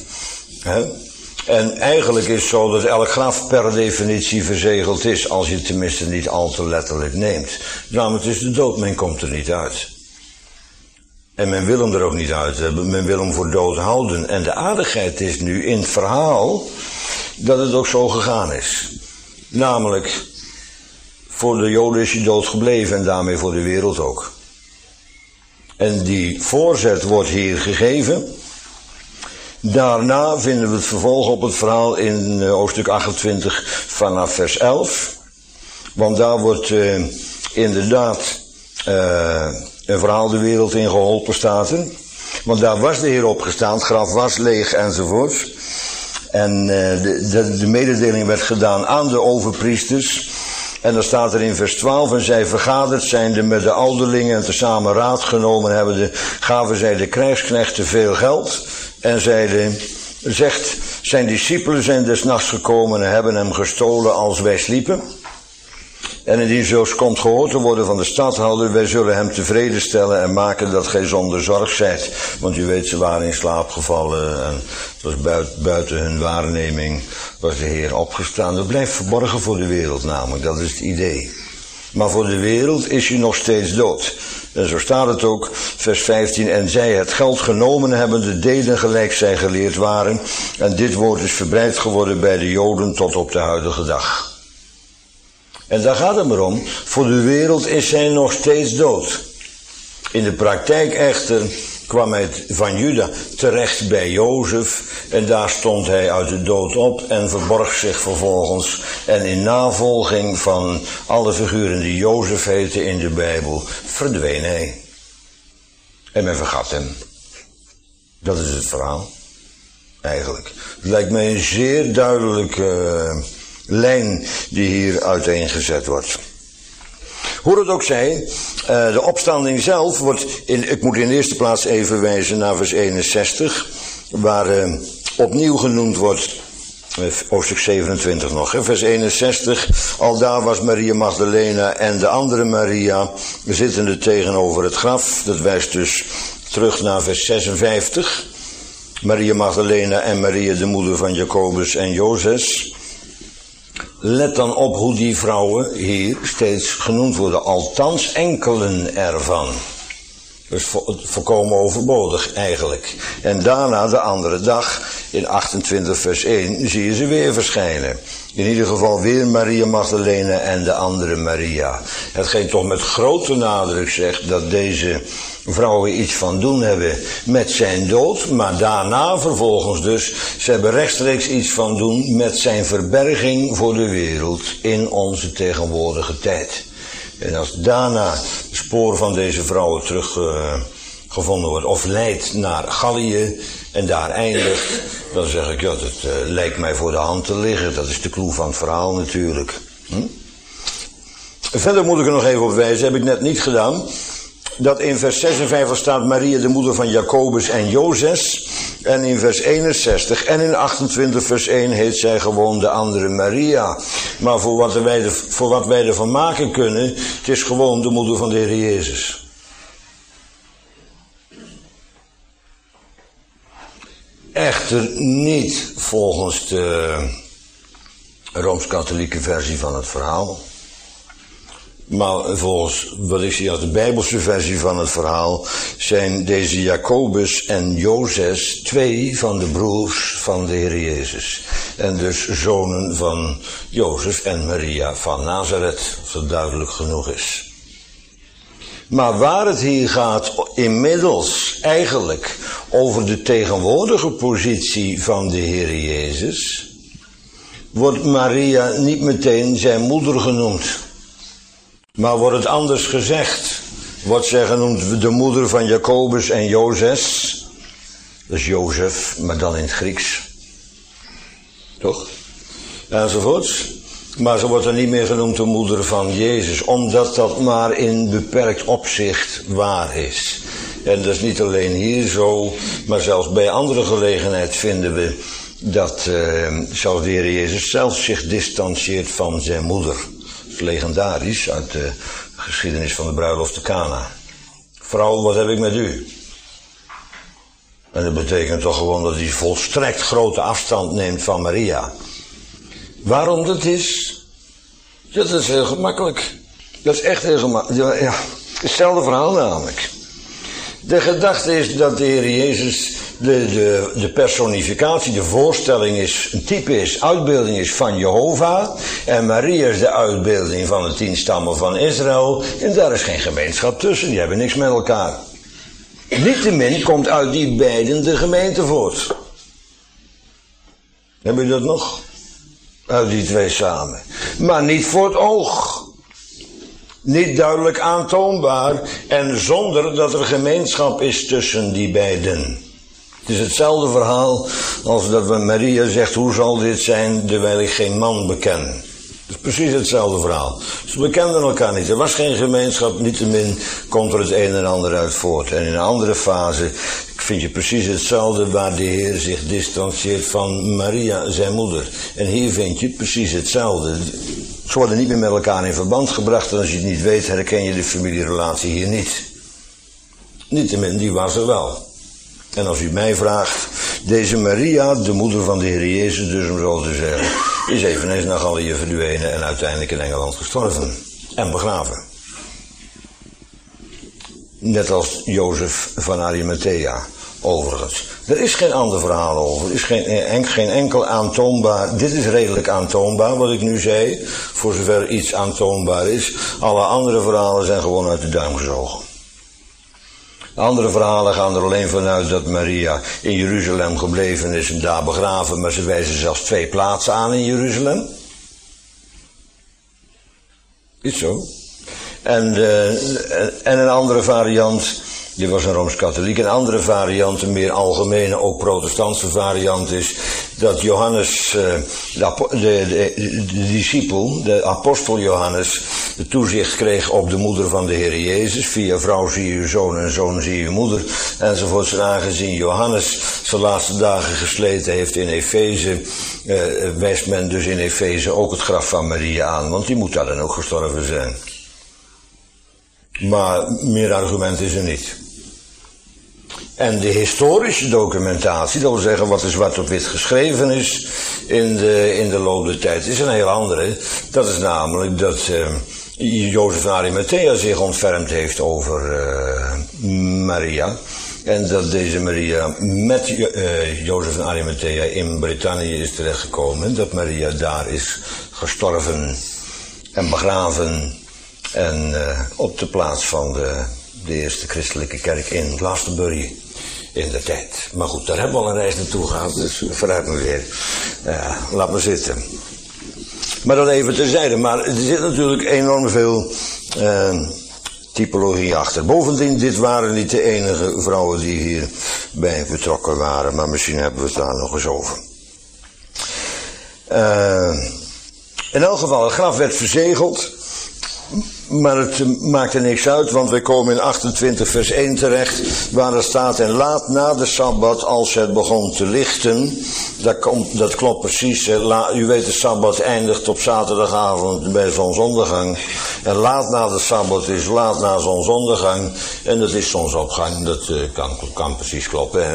S1: En eigenlijk is het zo dat elk graf per definitie verzegeld is, als je het tenminste niet al te letterlijk neemt. Namelijk, het is de dood, men komt er niet uit. En men wil hem er ook niet uit hebben, men wil hem voor dood houden. En de aardigheid is nu in het verhaal dat het ook zo gegaan is. Namelijk, voor de Joden is hij dood gebleven en daarmee voor de wereld ook. En die voorzet wordt hier gegeven. Daarna vinden we het vervolg op het verhaal in hoofdstuk 28 vanaf vers 11. Want daar wordt inderdaad een verhaal de wereld in geholpen, staat er. Want daar was de Heer opgestaan, het graf was leeg enzovoort. En de mededeling werd gedaan aan de overpriesters. En dan staat er in vers 12, en zij vergaderd zijnde met de ouderlingen en tezamen raad genomen hebbende, gaven zij de krijgsknechten veel geld. En zeiden, zegt, zijn discipelen zijn des nachts gekomen en hebben hem gestolen als wij sliepen. En indien zulks komt gehoord te worden van de stadhouder, wij zullen hem tevreden stellen en maken dat gij zonder zorg zijt. Want u weet, ze waren in slaap gevallen en het was buiten hun waarneming, was de Heer opgestaan. Dat blijft verborgen voor de wereld namelijk, dat is het idee. Maar voor de wereld is hij nog steeds dood. En zo staat het ook, vers 15, en zij het geld genomen hebbende deden gelijk zij geleerd waren. En dit woord is verbreid geworden bij de Joden tot op de huidige dag. En daar gaat het maar om, voor de wereld is hij nog steeds dood. In de praktijk echter kwam hij van Juda terecht bij Jozef en daar stond hij uit de dood op en verborg zich vervolgens. En in navolging van alle figuren die Jozef heten in de Bijbel, verdween hij. En men vergat hem. Dat is het verhaal. Eigenlijk. Het lijkt mij een zeer duidelijke lijn die hier uiteengezet wordt. Hoe het ook zij, de opstanding zelf wordt, ik moet in de eerste plaats even wijzen naar vers 61, waar opnieuw genoemd wordt, hoofdstuk 27 nog, vers 61, aldaar was Maria Magdalena en de andere Maria zittende tegenover het graf. Dat wijst dus terug naar vers 56. Maria Magdalena en Maria de moeder van Jacobus en Jozes. Let dan op hoe die vrouwen hier steeds genoemd worden, althans enkelen ervan. Dus volkomen overbodig eigenlijk. En daarna de andere dag, in 28 vers 1, zie je ze weer verschijnen. In ieder geval weer Maria Magdalena en de andere Maria. Hetgeen toch met grote nadruk zegt dat deze vrouwen iets van doen hebben met zijn dood. Maar daarna vervolgens dus, ze hebben rechtstreeks iets van doen met zijn verberging voor de wereld in onze tegenwoordige tijd. En als daarna het spoor van deze vrouwen teruggevonden wordt, of leidt naar Gallië en daar eindigt, dan zeg ik, ja, dat lijkt mij voor de hand te liggen. Dat is de clue van het verhaal natuurlijk. Verder moet ik er nog even op wijzen, heb ik net niet gedaan, dat in vers 56 staat Maria de moeder van Jacobus en Jozes. En in vers 61 en in 28 vers 1 heet zij gewoon de andere Maria. Maar voor wat wij ervan maken kunnen, het is gewoon de moeder van de Heer Jezus. Echter niet volgens de Rooms-Katholieke versie van het verhaal. Maar volgens wat ik zie als de Bijbelse versie van het verhaal zijn deze Jacobus en Jozes twee van de broers van de Heer Jezus. En dus zonen van Jozef en Maria van Nazareth, als dat duidelijk genoeg is. Maar waar het hier gaat inmiddels eigenlijk over de tegenwoordige positie van de Heer Jezus, wordt Maria niet meteen zijn moeder genoemd. Maar wordt het anders gezegd, wordt zij genoemd de moeder van Jacobus en Jozes. Dat is Jozef, maar dan in het Grieks. Toch? Enzovoorts. Maar ze wordt dan niet meer genoemd de moeder van Jezus, omdat dat maar in beperkt opzicht waar is. En dat is niet alleen hier zo, maar zelfs bij andere gelegenheid vinden we dat zelfs de Heer Jezus zelf zich distancieert van zijn moeder. Legendarisch uit de geschiedenis van de bruiloft te Cana. Vrouw, wat heb ik met u? En dat betekent toch gewoon dat hij volstrekt grote afstand neemt van Maria. Waarom dat is? Dat is heel gemakkelijk. Dat is echt heel gemakkelijk. Ja, hetzelfde verhaal namelijk. De gedachte is dat de Heer Jezus de personificatie, de voorstelling is, een type is, uitbeelding is van Jehovah. En Maria is de uitbeelding van de 10 stammen van Israël. En daar is geen gemeenschap tussen, die hebben niks met elkaar. Niettemin komt uit die beiden de gemeente voort. Hebben jullie dat nog? Uit die twee samen. Maar niet voor het oog. Niet duidelijk aantoonbaar en zonder dat er gemeenschap is tussen die beiden. Het is hetzelfde verhaal als dat Maria zegt, hoe zal dit zijn terwijl ik geen man beken. Het is precies hetzelfde verhaal. Ze bekenden elkaar niet, er was geen gemeenschap, niettemin komt er het een en ander uit voort. En in een andere fase vind je precies hetzelfde waar de Heer zich distancieert van Maria, zijn moeder. En hier vind je precies hetzelfde. Ze worden niet meer met elkaar in verband gebracht en als je het niet weet, herken je de familierelatie hier niet. Niettemin, die was er wel. En als u mij vraagt, deze Maria, de moeder van de Heer Jezus, dus om zo te zeggen, is eveneens naar Gallië verdwenen en uiteindelijk in Engeland gestorven en begraven. Net als Jozef van Arimathea, overigens. Er is geen ander verhaal over, er is geen enkel aantoonbaar, dit is redelijk aantoonbaar wat ik nu zei, voor zover iets aantoonbaar is. Alle andere verhalen zijn gewoon uit de duim gezogen. Andere verhalen gaan er alleen vanuit dat Maria in Jeruzalem gebleven is en daar begraven, maar ze wijzen zelfs 2 plaatsen aan in Jeruzalem. Is zo. En een andere variant Die was een Rooms-Katholiek. Een andere variant, een meer algemene, ook protestantse variant is dat Johannes, de discipel, de apostel Johannes, de toezicht kreeg op de moeder van de Heer Jezus. Via vrouw zie je zoon en zoon zie je moeder enzovoorts. En aangezien Johannes zijn laatste dagen gesleten heeft in Efeze, wijst men dus in Efeze ook het graf van Maria aan. Want die moet daar dan ook gestorven zijn. Maar meer argument is er niet. En de historische documentatie, dat wil zeggen wat er zwart op wit geschreven is in de loop der tijd, is een heel andere. Dat is namelijk dat Jozef van Arimathea zich ontfermd heeft over Maria. En dat deze Maria met Jozef van Arimathea in Brittannië is terechtgekomen. Dat Maria daar is gestorven en begraven. En op de plaats van de eerste christelijke kerk in Glastonbury in de tijd. Maar goed, daar hebben we al een reis naartoe gehad, dus vooruit maar weer. Laat maar zitten. Maar dat even terzijde. Maar er zit natuurlijk enorm veel typologie achter. Bovendien, dit waren niet de enige vrouwen die hierbij betrokken waren. Maar misschien hebben we het daar nog eens over. In elk geval, het graf werd verzegeld. Maar het maakte niks uit, want we komen in 28 vers 1 terecht, waar er staat, en laat na de Sabbat, als het begon te lichten, dat klopt precies, u weet de Sabbat eindigt op zaterdagavond bij zonsondergang, en laat na de Sabbat is laat na zonsondergang, en dat is zonsopgang, dat kan precies kloppen, hè?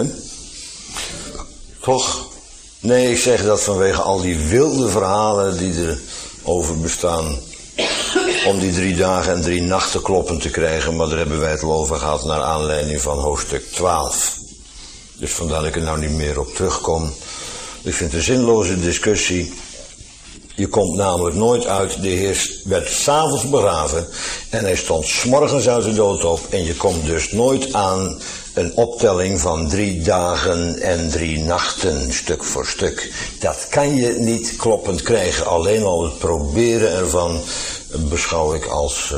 S1: Toch? Nee, ik zeg dat vanwege al die wilde verhalen die er over bestaan, om die 3 dagen en 3 nachten kloppen te krijgen, maar daar hebben wij het al over gehad naar aanleiding van hoofdstuk 12. Dus vandaar dat ik er nou niet meer op terugkom. Ik vind het een zinloze discussie. Je komt namelijk nooit uit, de Heer werd 's avonds begraven en hij stond 's morgens uit de dood op en je komt dus nooit aan een optelling van 3 dagen en 3 nachten, stuk voor stuk. Dat kan je niet kloppend krijgen, alleen al het proberen ervan beschouw ik als,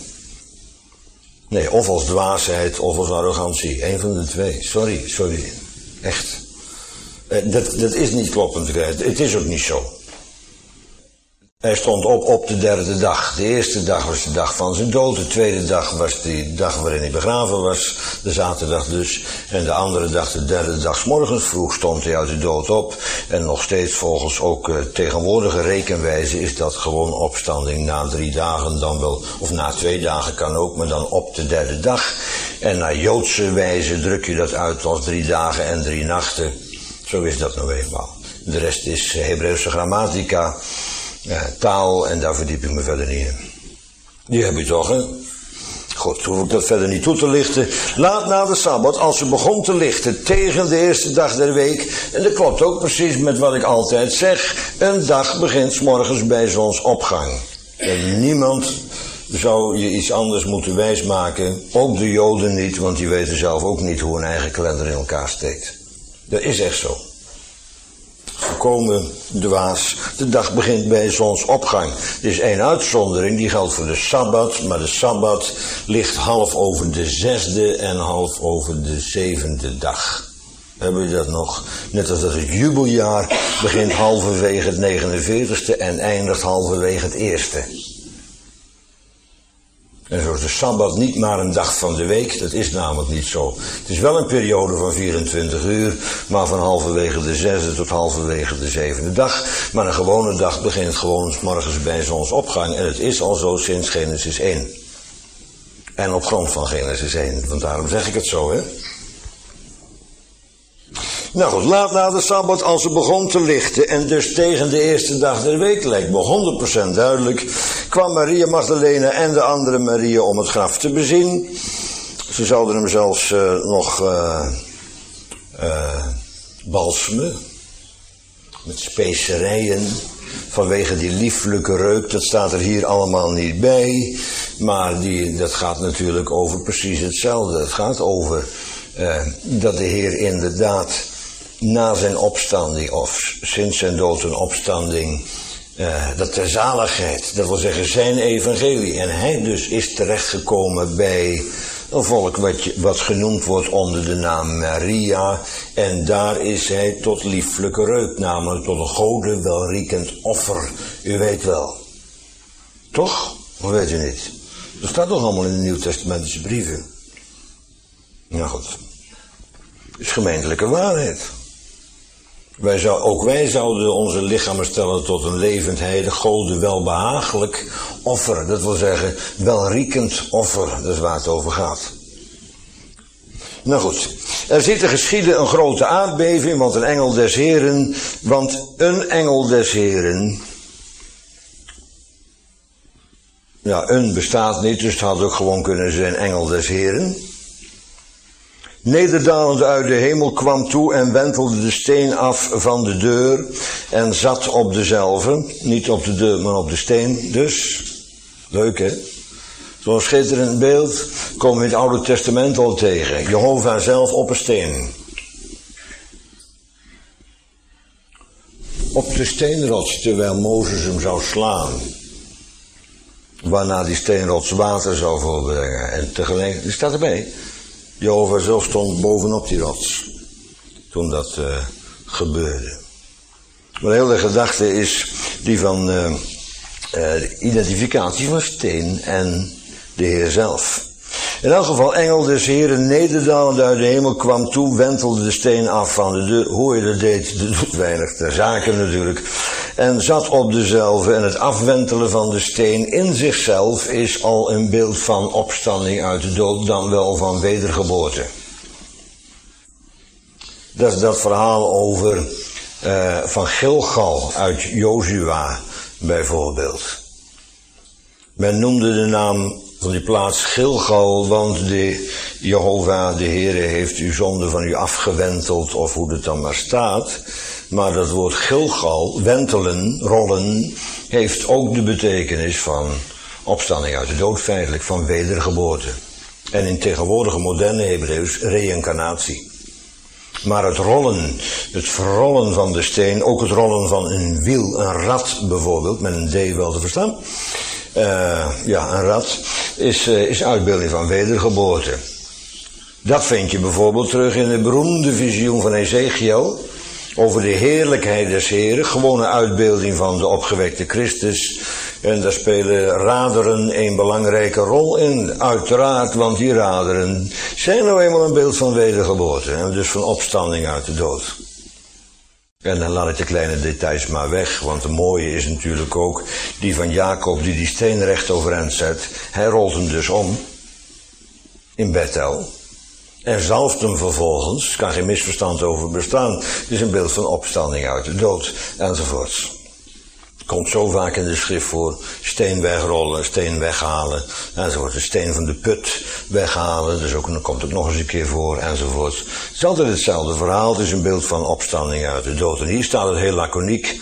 S1: of als dwaasheid of als arrogantie. Eén van de twee. Sorry. Echt. Dat is niet kloppend te krijgen. Het is ook niet zo. Hij stond op de 3e dag. De eerste dag was de dag van zijn dood. De tweede dag was de dag waarin hij begraven was. De zaterdag dus. En de andere dag, de 3e dag, 's morgens vroeg stond hij uit de dood op. En nog steeds volgens ook tegenwoordige rekenwijze is dat gewoon opstanding na 3 dagen dan wel. Of na 2 dagen kan ook, maar dan op de 3e dag. En naar Joodse wijze druk je dat uit als 3 dagen en 3 nachten. Zo is dat nou eenmaal. De rest is Hebreeuwse grammatica. Taal, en daar verdiep ik me verder niet in. Die heb je toch, hè? Goed, hoef ik dat verder niet toe te lichten. Laat na de Sabbat, als ze begon te lichten, tegen de eerste dag der week, en dat klopt ook precies met wat ik altijd zeg, een dag begint 's morgens bij zonsopgang. En niemand zou je iets anders moeten wijsmaken, ook de Joden niet, want die weten zelf ook niet hoe hun eigen kalender in elkaar steekt. Dat is echt zo. Volkomen dwaas. De dag begint bij zonsopgang. Er is 1 uitzondering, die geldt voor de Sabbat, maar de Sabbat ligt half over de 6e en half over de 7e dag. Hebben we dat nog? Net als dat het jubeljaar begint halverwege het 49ste en eindigt halverwege het 1ste. En zo is de Sabbat niet maar een dag van de week, dat is namelijk niet zo. Het is wel een periode van 24 uur, maar van halverwege de 6e tot halverwege de 7e dag. Maar een gewone dag begint gewoon 's morgens bij zonsopgang en het is al zo sinds Genesis 1. En op grond van Genesis 1, want daarom zeg ik het zo, hè. Nou goed, laat na de Sabbat, als het begon te lichten en dus tegen de eerste dag der week, lijkt me 100% duidelijk, kwam Maria Magdalena en de andere Maria om het graf te bezien. Ze zouden hem zelfs nog balsemen met specerijen vanwege die lieflijke reuk. Dat staat er hier allemaal niet bij, maar dat gaat natuurlijk over precies hetzelfde. Het gaat over dat de Heer inderdaad na zijn opstanding, of sinds zijn dood en opstanding, dat ter zaligheid, dat wil zeggen zijn evangelie. En hij dus is terechtgekomen bij Een volk wat genoemd wordt onder de naam Maria. En daar is hij tot lieflijke reuk, namelijk tot een gode welriekend offer. U weet wel. Toch? Of weet u niet? Dat staat toch allemaal in de Nieuwtestamentische brieven. Nou goed. Het is gemeentelijke waarheid. Ook wij zouden onze lichamen stellen tot een levend heilig, gode welbehagelijk offer. Dat wil zeggen, welriekend offer. Dat is waar het over gaat. Nou goed. Er zit te geschieden een grote aardbeving, want een engel des Heren... Ja, een bestaat niet, dus het had ook gewoon kunnen zijn engel des Heren. Nederdalend uit de hemel kwam toe en wentelde de steen af van de deur en zat op dezelve. Niet op de deur, maar op de steen. Dus, leuk hè? Zo'n schitterend beeld komen we in het Oude Testament al tegen. Jehovah zelf op een steen. Op de steenrots, terwijl Mozes hem zou slaan. Waarna die steenrots water zou voorbrengen. En tegelijk, die staat erbij. Jehovah zelf stond bovenop die rots. Toen dat gebeurde. Maar de hele gedachte is die van de identificatie van steen en de Heer zelf. In elk geval, engel des Heren nederdalend uit de hemel kwam toe, wentelde de steen af van de deur. Hoe je dat deed, dat doet weinig ter zake natuurlijk. En zat op dezelve en het afwentelen van de steen in zichzelf is al een beeld van opstanding uit de dood, dan wel van wedergeboorte. Dat is dat verhaal over van Gilgal uit Jozua bijvoorbeeld. Men noemde de naam van die plaats Gilgal, want Jehovah, de Heere, heeft uw zonde van u afgewenteld, of hoe het dan maar staat. Maar dat woord Gilgal, wentelen, rollen, heeft ook de betekenis van opstanding uit de dood feitelijk, van wedergeboorte. En in tegenwoordige moderne Hebreeuws reïncarnatie. Maar het rollen, het verrollen van de steen, ook het rollen van een wiel, een rad bijvoorbeeld, met een D wel te verstaan. Een rad is uitbeelding van wedergeboorte. Dat vind je bijvoorbeeld terug in de beroemde visioen van Ezekiel over de heerlijkheid des Heren, gewone uitbeelding van de opgewekte Christus. En daar spelen raderen een belangrijke rol in, uiteraard, want die raderen zijn nou eenmaal een beeld van wedergeboorte en dus van opstanding uit de dood. En dan laat ik de kleine details maar weg, want de mooie is natuurlijk ook die van Jacob die steen recht overeind zet. Hij rolt hem dus om, in Bethel, en zalft hem vervolgens, er kan geen misverstand over bestaan. Het is een beeld van opstanding uit de dood, enzovoorts. Komt zo vaak in de schrift voor, steen wegrollen, steen weghalen, enzovoort. De steen van de put weghalen, dus ook, dan komt het nog eens een keer voor, enzovoort. Het is altijd hetzelfde verhaal, het is een beeld van opstanding uit de dood. En hier staat het heel laconiek.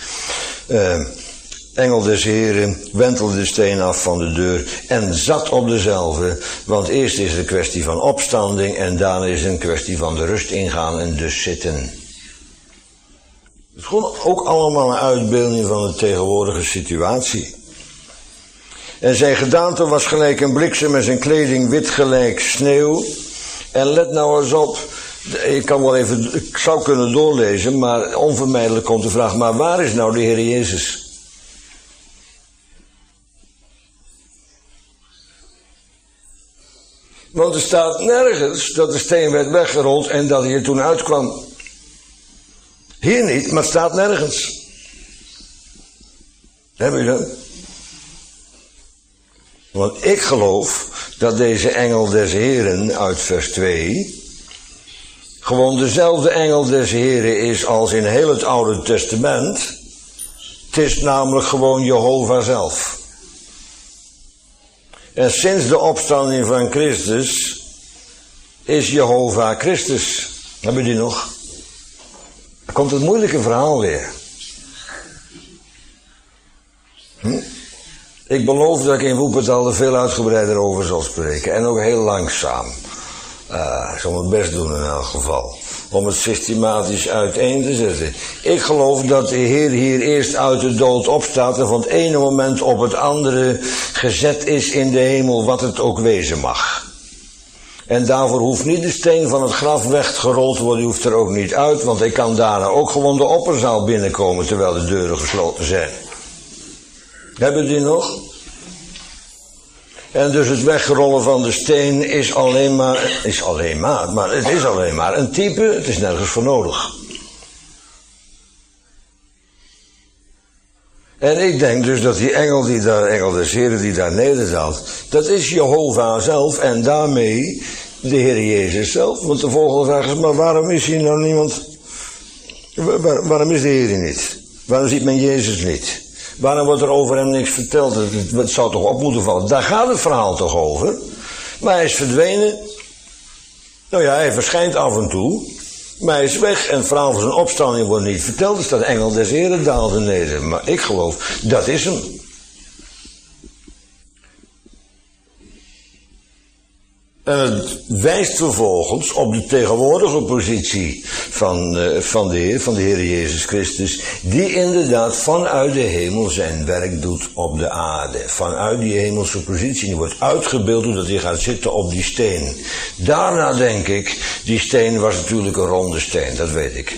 S1: Engel des Heren wentelde de steen af van de deur en zat op dezelve, want eerst is het een kwestie van opstanding en daarna is het een kwestie van de rust ingaan en dus zitten. Het is gewoon ook allemaal een uitbeelding van de tegenwoordige situatie. En zijn gedaante was gelijk een bliksem en zijn kleding wit gelijk sneeuw. En let nou eens op, ik zou kunnen doorlezen, maar onvermijdelijk komt de vraag, maar waar is nou de Heer Jezus? Want er staat nergens dat de steen werd weggerold en dat hij er toen uitkwam. Hier niet, maar het staat nergens. Hebben jullie dat? Want ik geloof dat deze engel des Heren uit vers 2 gewoon dezelfde engel des Heren is als in heel het Oude Testament. Het is namelijk gewoon Jehovah zelf. En sinds de opstanding van Christus is Jehovah Christus. Hebben die nog? Dan komt het moeilijke verhaal weer. Ik beloof dat ik in Woepertal er veel uitgebreider over zal spreken. En ook heel langzaam. Ik zal mijn best doen in elk geval. Om het systematisch uiteen te zetten. Ik geloof dat de Heer hier eerst uit de dood opstaat en van het ene moment op het andere gezet is in de hemel, wat het ook wezen mag. En daarvoor hoeft niet de steen van het graf weggerold te worden, die hoeft er ook niet uit, want hij kan daarna ook gewoon de opperzaal binnenkomen terwijl de deuren gesloten zijn. Hebben die nog? En dus het wegrollen van de steen is alleen maar een type, het is nergens voor nodig. En ik denk dus dat die engel des Heren die daar nederdaalt, dat is Jehovah zelf en daarmee de Heer Jezus zelf. Want de volgende vraag is, maar waarom is hier nou niemand, waarom is de Heer hier niet? Waarom ziet men Jezus niet? Waarom wordt er over hem niks verteld? Het zou toch op moeten vallen. Daar gaat het verhaal toch over. Maar hij is verdwenen. Nou ja, hij verschijnt af en toe. Maar hij is weg en het verhaal van zijn opstanding wordt niet verteld. Dus dat engel des Heren daalde neder. Maar ik geloof, dat is hem. En het wijst vervolgens op de tegenwoordige positie van de Heer Jezus Christus, die inderdaad vanuit de hemel zijn werk doet op de aarde. Vanuit die hemelse positie, die wordt uitgebeeld doordat hij gaat zitten op die steen. Daarna denk ik, die steen was natuurlijk een ronde steen, dat weet ik.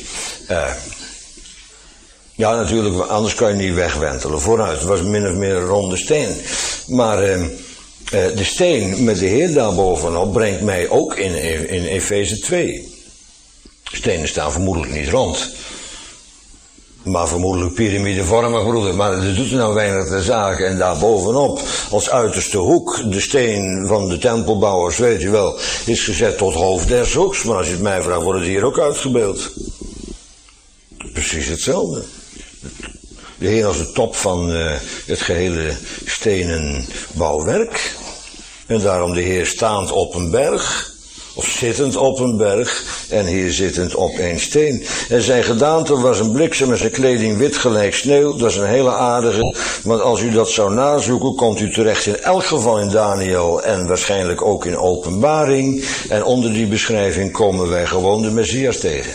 S1: Ja, natuurlijk, anders kan je niet wegwentelen. Vooruit, het was min of meer een ronde steen. Maar de steen met de Heer daarbovenop brengt mij ook in Efeze 2. Stenen staan vermoedelijk niet rond. Maar vermoedelijk piramidevormig, broeder. Maar dat doet er nou weinig ter zake. En daarbovenop, als uiterste hoek, de steen van de tempelbouwers, weet je wel, is gezet tot hoofd des hoeks. Maar als je het mij vraagt, wordt het hier ook uitgebeeld. Precies hetzelfde. De Heer als de top van het gehele stenen bouwwerk. En daarom de Heer staand op een berg, of zittend op een berg, en hier zittend op een steen. En zijn gedaante was een bliksem en zijn kleding wit gelijk sneeuw. Dat is een hele aardige, want als u dat zou nazoeken, komt u terecht in elk geval in Daniel en waarschijnlijk ook in Openbaring. En onder die beschrijving komen wij gewoon de Messias tegen.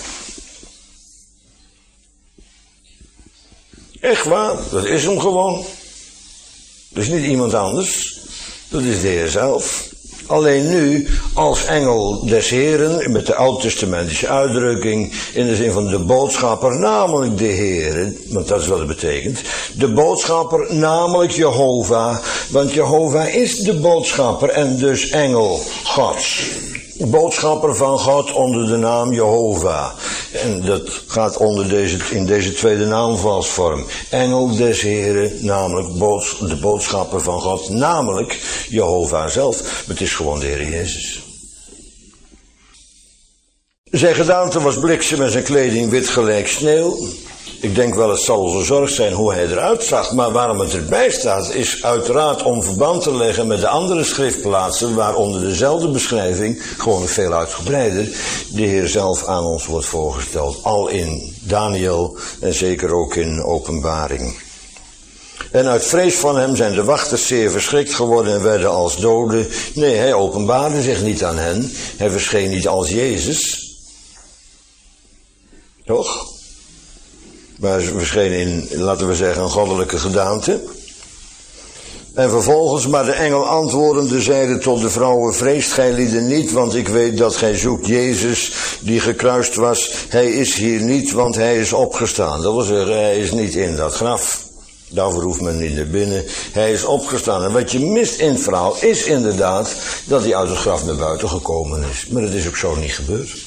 S1: Echt waar, dat is hem gewoon. Dat is niet iemand anders, dat is de Heer zelf. Alleen nu, als engel des Heren, met de oud-testamentische uitdrukking, in de zin van de boodschapper, namelijk de Heer, want dat is wat het betekent. De boodschapper, namelijk Jehovah, want Jehovah is de boodschapper en dus engel Gods. Boodschapper van God onder de naam Jehovah. En dat gaat in deze tweede naamvalsvorm. Engel des Heren, namelijk de boodschapper van God, namelijk Jehovah zelf. Maar het is gewoon de Heer Jezus. Zijn gedaante was bliksem en zijn kleding wit gelijk sneeuw. Ik denk wel, het zal onze zorg zijn hoe hij eruit zag, maar waarom het erbij staat, is uiteraard om verband te leggen met de andere schriftplaatsen, waaronder dezelfde beschrijving, gewoon veel uitgebreider, de Heer zelf aan ons wordt voorgesteld. Al in Daniel en zeker ook in Openbaring. En uit vrees van hem zijn de wachters zeer verschrikt geworden en werden als doden. Nee, hij openbaarde zich niet aan hen. Hij verscheen niet als Jezus. Toch? Maar ze verscheen in, laten we zeggen, een goddelijke gedaante. En vervolgens, maar de engel antwoordende zeide tot de vrouwen, vreest gij lieden niet, want ik weet dat gij zoekt Jezus die gekruist was. Hij is hier niet, want hij is opgestaan. Dat wil zeggen, hij is niet in dat graf. Daarvoor hoeft men niet naar binnen. Hij is opgestaan. En wat je mist in het verhaal is inderdaad dat hij uit het graf naar buiten gekomen is. Maar dat is ook zo niet gebeurd.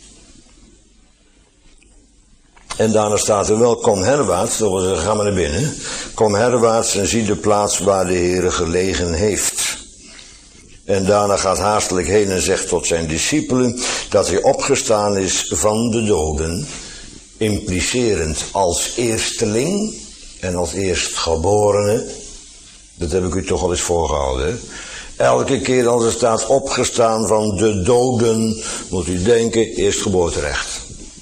S1: En daarna staat er wel, kom herwaarts, dat wil zeggen, ga maar naar binnen. Kom herwaarts en zie de plaats waar de Heere gelegen heeft. En daarna gaat haastelijk heen en zegt tot zijn discipelen dat hij opgestaan is van de doden. Implicerend als eersteling en als eerstgeborene. Dat heb ik u toch al eens voorgehouden, hè? Elke keer als er staat opgestaan van de doden, moet u denken, eerstgeboorterecht.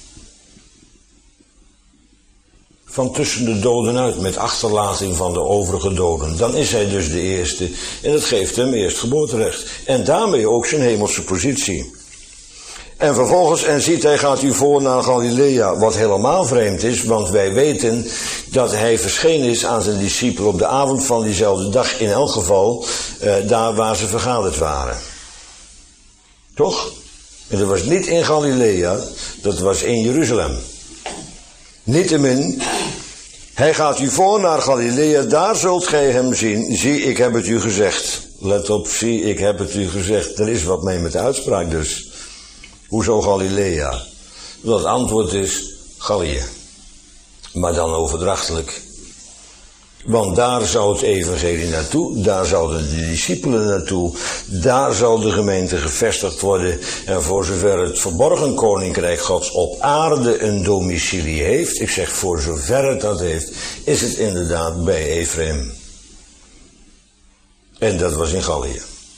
S1: Van tussen de doden uit, met achterlating van de overige doden. Dan is hij dus de eerste. En dat geeft hem eerstgeboorterecht. En daarmee ook zijn hemelse positie. En vervolgens, en ziet, hij gaat u voor naar Galilea. Wat helemaal vreemd is, want wij weten dat hij verschenen is aan zijn discipelen op de avond van diezelfde dag. In elk geval, daar waar ze vergaderd waren. Toch? En dat was niet in Galilea, dat was in Jeruzalem. Niettemin, hij gaat u voor naar Galilea, daar zult gij hem zien. Zie, ik heb het u gezegd. Let op, zie, ik heb het u gezegd. Er is wat mee met de uitspraak dus. Hoezo Galilea? Dat het antwoord is Gallië. Maar dan overdrachtelijk. Want daar zou het evangelie naartoe, daar zouden de discipelen naartoe, daar zou de gemeente gevestigd worden. En voor zover het verborgen koninkrijk Gods op aarde een domicilie heeft, ik zeg voor zover het dat heeft, is het inderdaad bij Ephraim. En dat was in Gallië.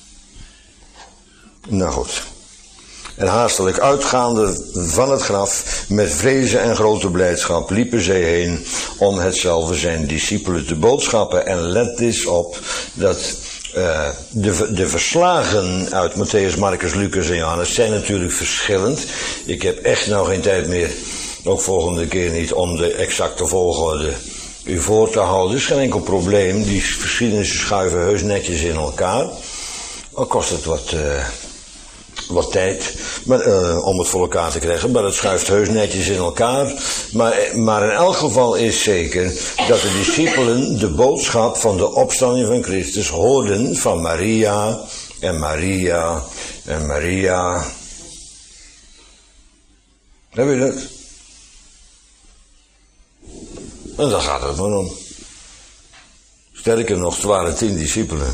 S1: Nou goed. En haastelijk uitgaande van het graf, met vrezen en grote blijdschap, liepen zij heen om hetzelfde zijn discipelen te boodschappen. En let eens op dat de verslagen uit Mattheüs, Marcus, Lucas en Johannes zijn natuurlijk verschillend. Ik heb echt nou geen tijd meer, ook volgende keer niet, om de exacte volgorde u voor te houden. Is geen enkel probleem, die geschiedenissen schuiven heus netjes in elkaar. Al kost het wat tijd om het voor elkaar te krijgen, maar het schuift heus netjes in elkaar. Maar in elk geval is zeker dat de discipelen de boodschap van de opstanding van Christus hoorden van Maria en Maria en Maria. Heb je dat? En daar gaat het maar om. Sterker nog, het waren 10 discipelen.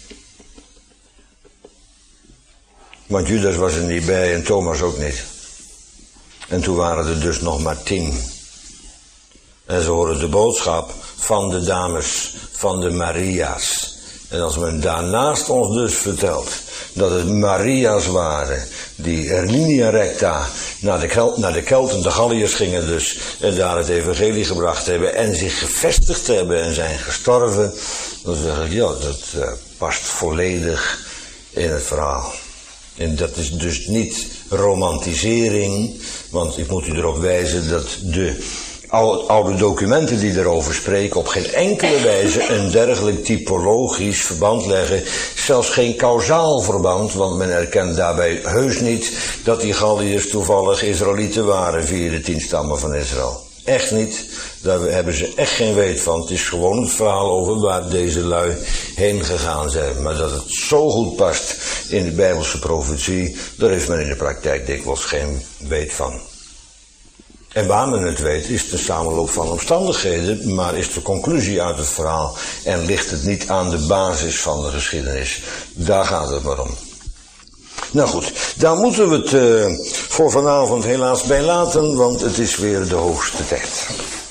S1: Want Judas was er niet bij en Thomas ook niet. En toen waren er dus nog maar 10. En ze horen de boodschap van de dames, van de Maria's. En als men daarnaast ons dus vertelt dat het Maria's waren die Herminia recta naar de Kelten, de Galliërs gingen dus, en daar het evangelie gebracht hebben en zich gevestigd hebben en zijn gestorven, dan zeg ik, ja, dat past volledig in het verhaal. En dat is dus niet romantisering, want ik moet u erop wijzen dat de oude documenten die erover spreken op geen enkele wijze een dergelijk typologisch verband leggen. Zelfs geen kausaal verband, want men erkent daarbij heus niet dat die Galliërs toevallig Israëlieten waren via de 10 stammen van Israël. Echt niet. Daar hebben ze echt geen weet van. Het is gewoon het verhaal over waar deze lui heen gegaan zijn. Maar dat het zo goed past in de Bijbelse profetie, daar heeft men in de praktijk dikwijls geen weet van. En waar men het weet is de samenloop van omstandigheden, maar is de conclusie uit het verhaal en ligt het niet aan de basis van de geschiedenis. Daar gaat het maar om. Nou goed, daar moeten we het voor vanavond helaas bij laten, want het is weer de hoogste tijd.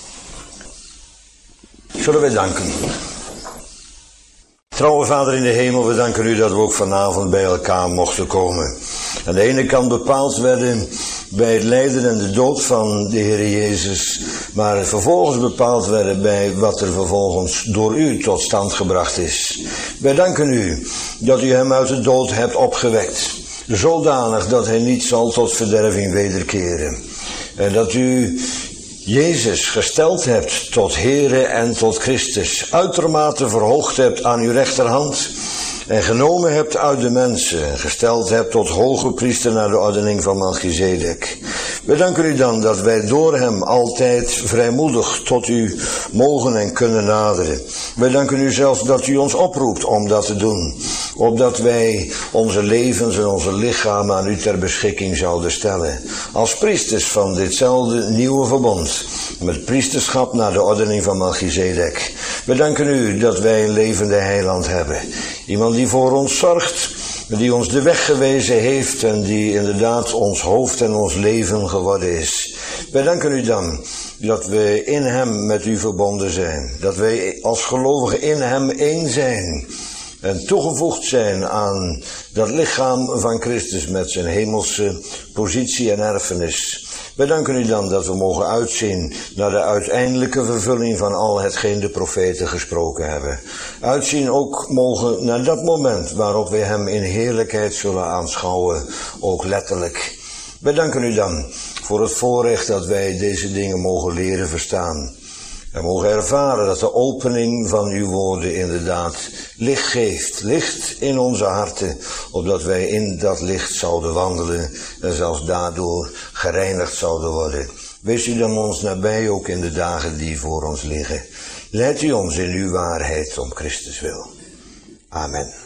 S1: Zullen wij danken. Trouwe Vader in de hemel, we danken u dat we ook vanavond bij elkaar mochten komen. Aan de ene kant bepaald werden bij het lijden en de dood van de Heer Jezus, maar vervolgens bepaald werden bij wat er vervolgens door u tot stand gebracht is. Wij danken u dat u hem uit de dood hebt opgewekt, zodanig dat hij niet zal tot verderving wederkeren. En dat u Jezus gesteld hebt tot Heere en tot Christus, uitermate verhoogd hebt aan uw rechterhand en genomen hebt uit de mensen en gesteld hebt tot hoge priester naar de ordening van Melchizedek. We danken u dan dat wij door hem altijd vrijmoedig tot u mogen en kunnen naderen. Wij danken u zelfs dat u ons oproept om dat te doen, opdat wij onze levens en onze lichamen aan u ter beschikking zouden stellen, als priesters van ditzelfde nieuwe verbond, met priesterschap naar de ordening van Melchizedek. We danken u dat wij een levende heiland hebben, iemand die voor ons zorgt, die ons de weg gewezen heeft en die inderdaad ons hoofd en ons leven geworden is. Wij danken u dan dat we in hem met u verbonden zijn, dat wij als gelovigen in hem één zijn en toegevoegd zijn aan dat lichaam van Christus met zijn hemelse positie en erfenis. Wij danken u dan dat we mogen uitzien naar de uiteindelijke vervulling van al hetgeen de profeten gesproken hebben. Uitzien ook mogen naar dat moment waarop we hem in heerlijkheid zullen aanschouwen, ook letterlijk. Wij danken u dan voor het voorrecht dat wij deze dingen mogen leren verstaan. En mogen ervaren dat de opening van uw woorden inderdaad licht geeft. Licht in onze harten, opdat wij in dat licht zouden wandelen en zelfs daardoor gereinigd zouden worden. Wees u dan ons nabij, ook in de dagen die voor ons liggen. Leid u ons in uw waarheid om Christus wil. Amen.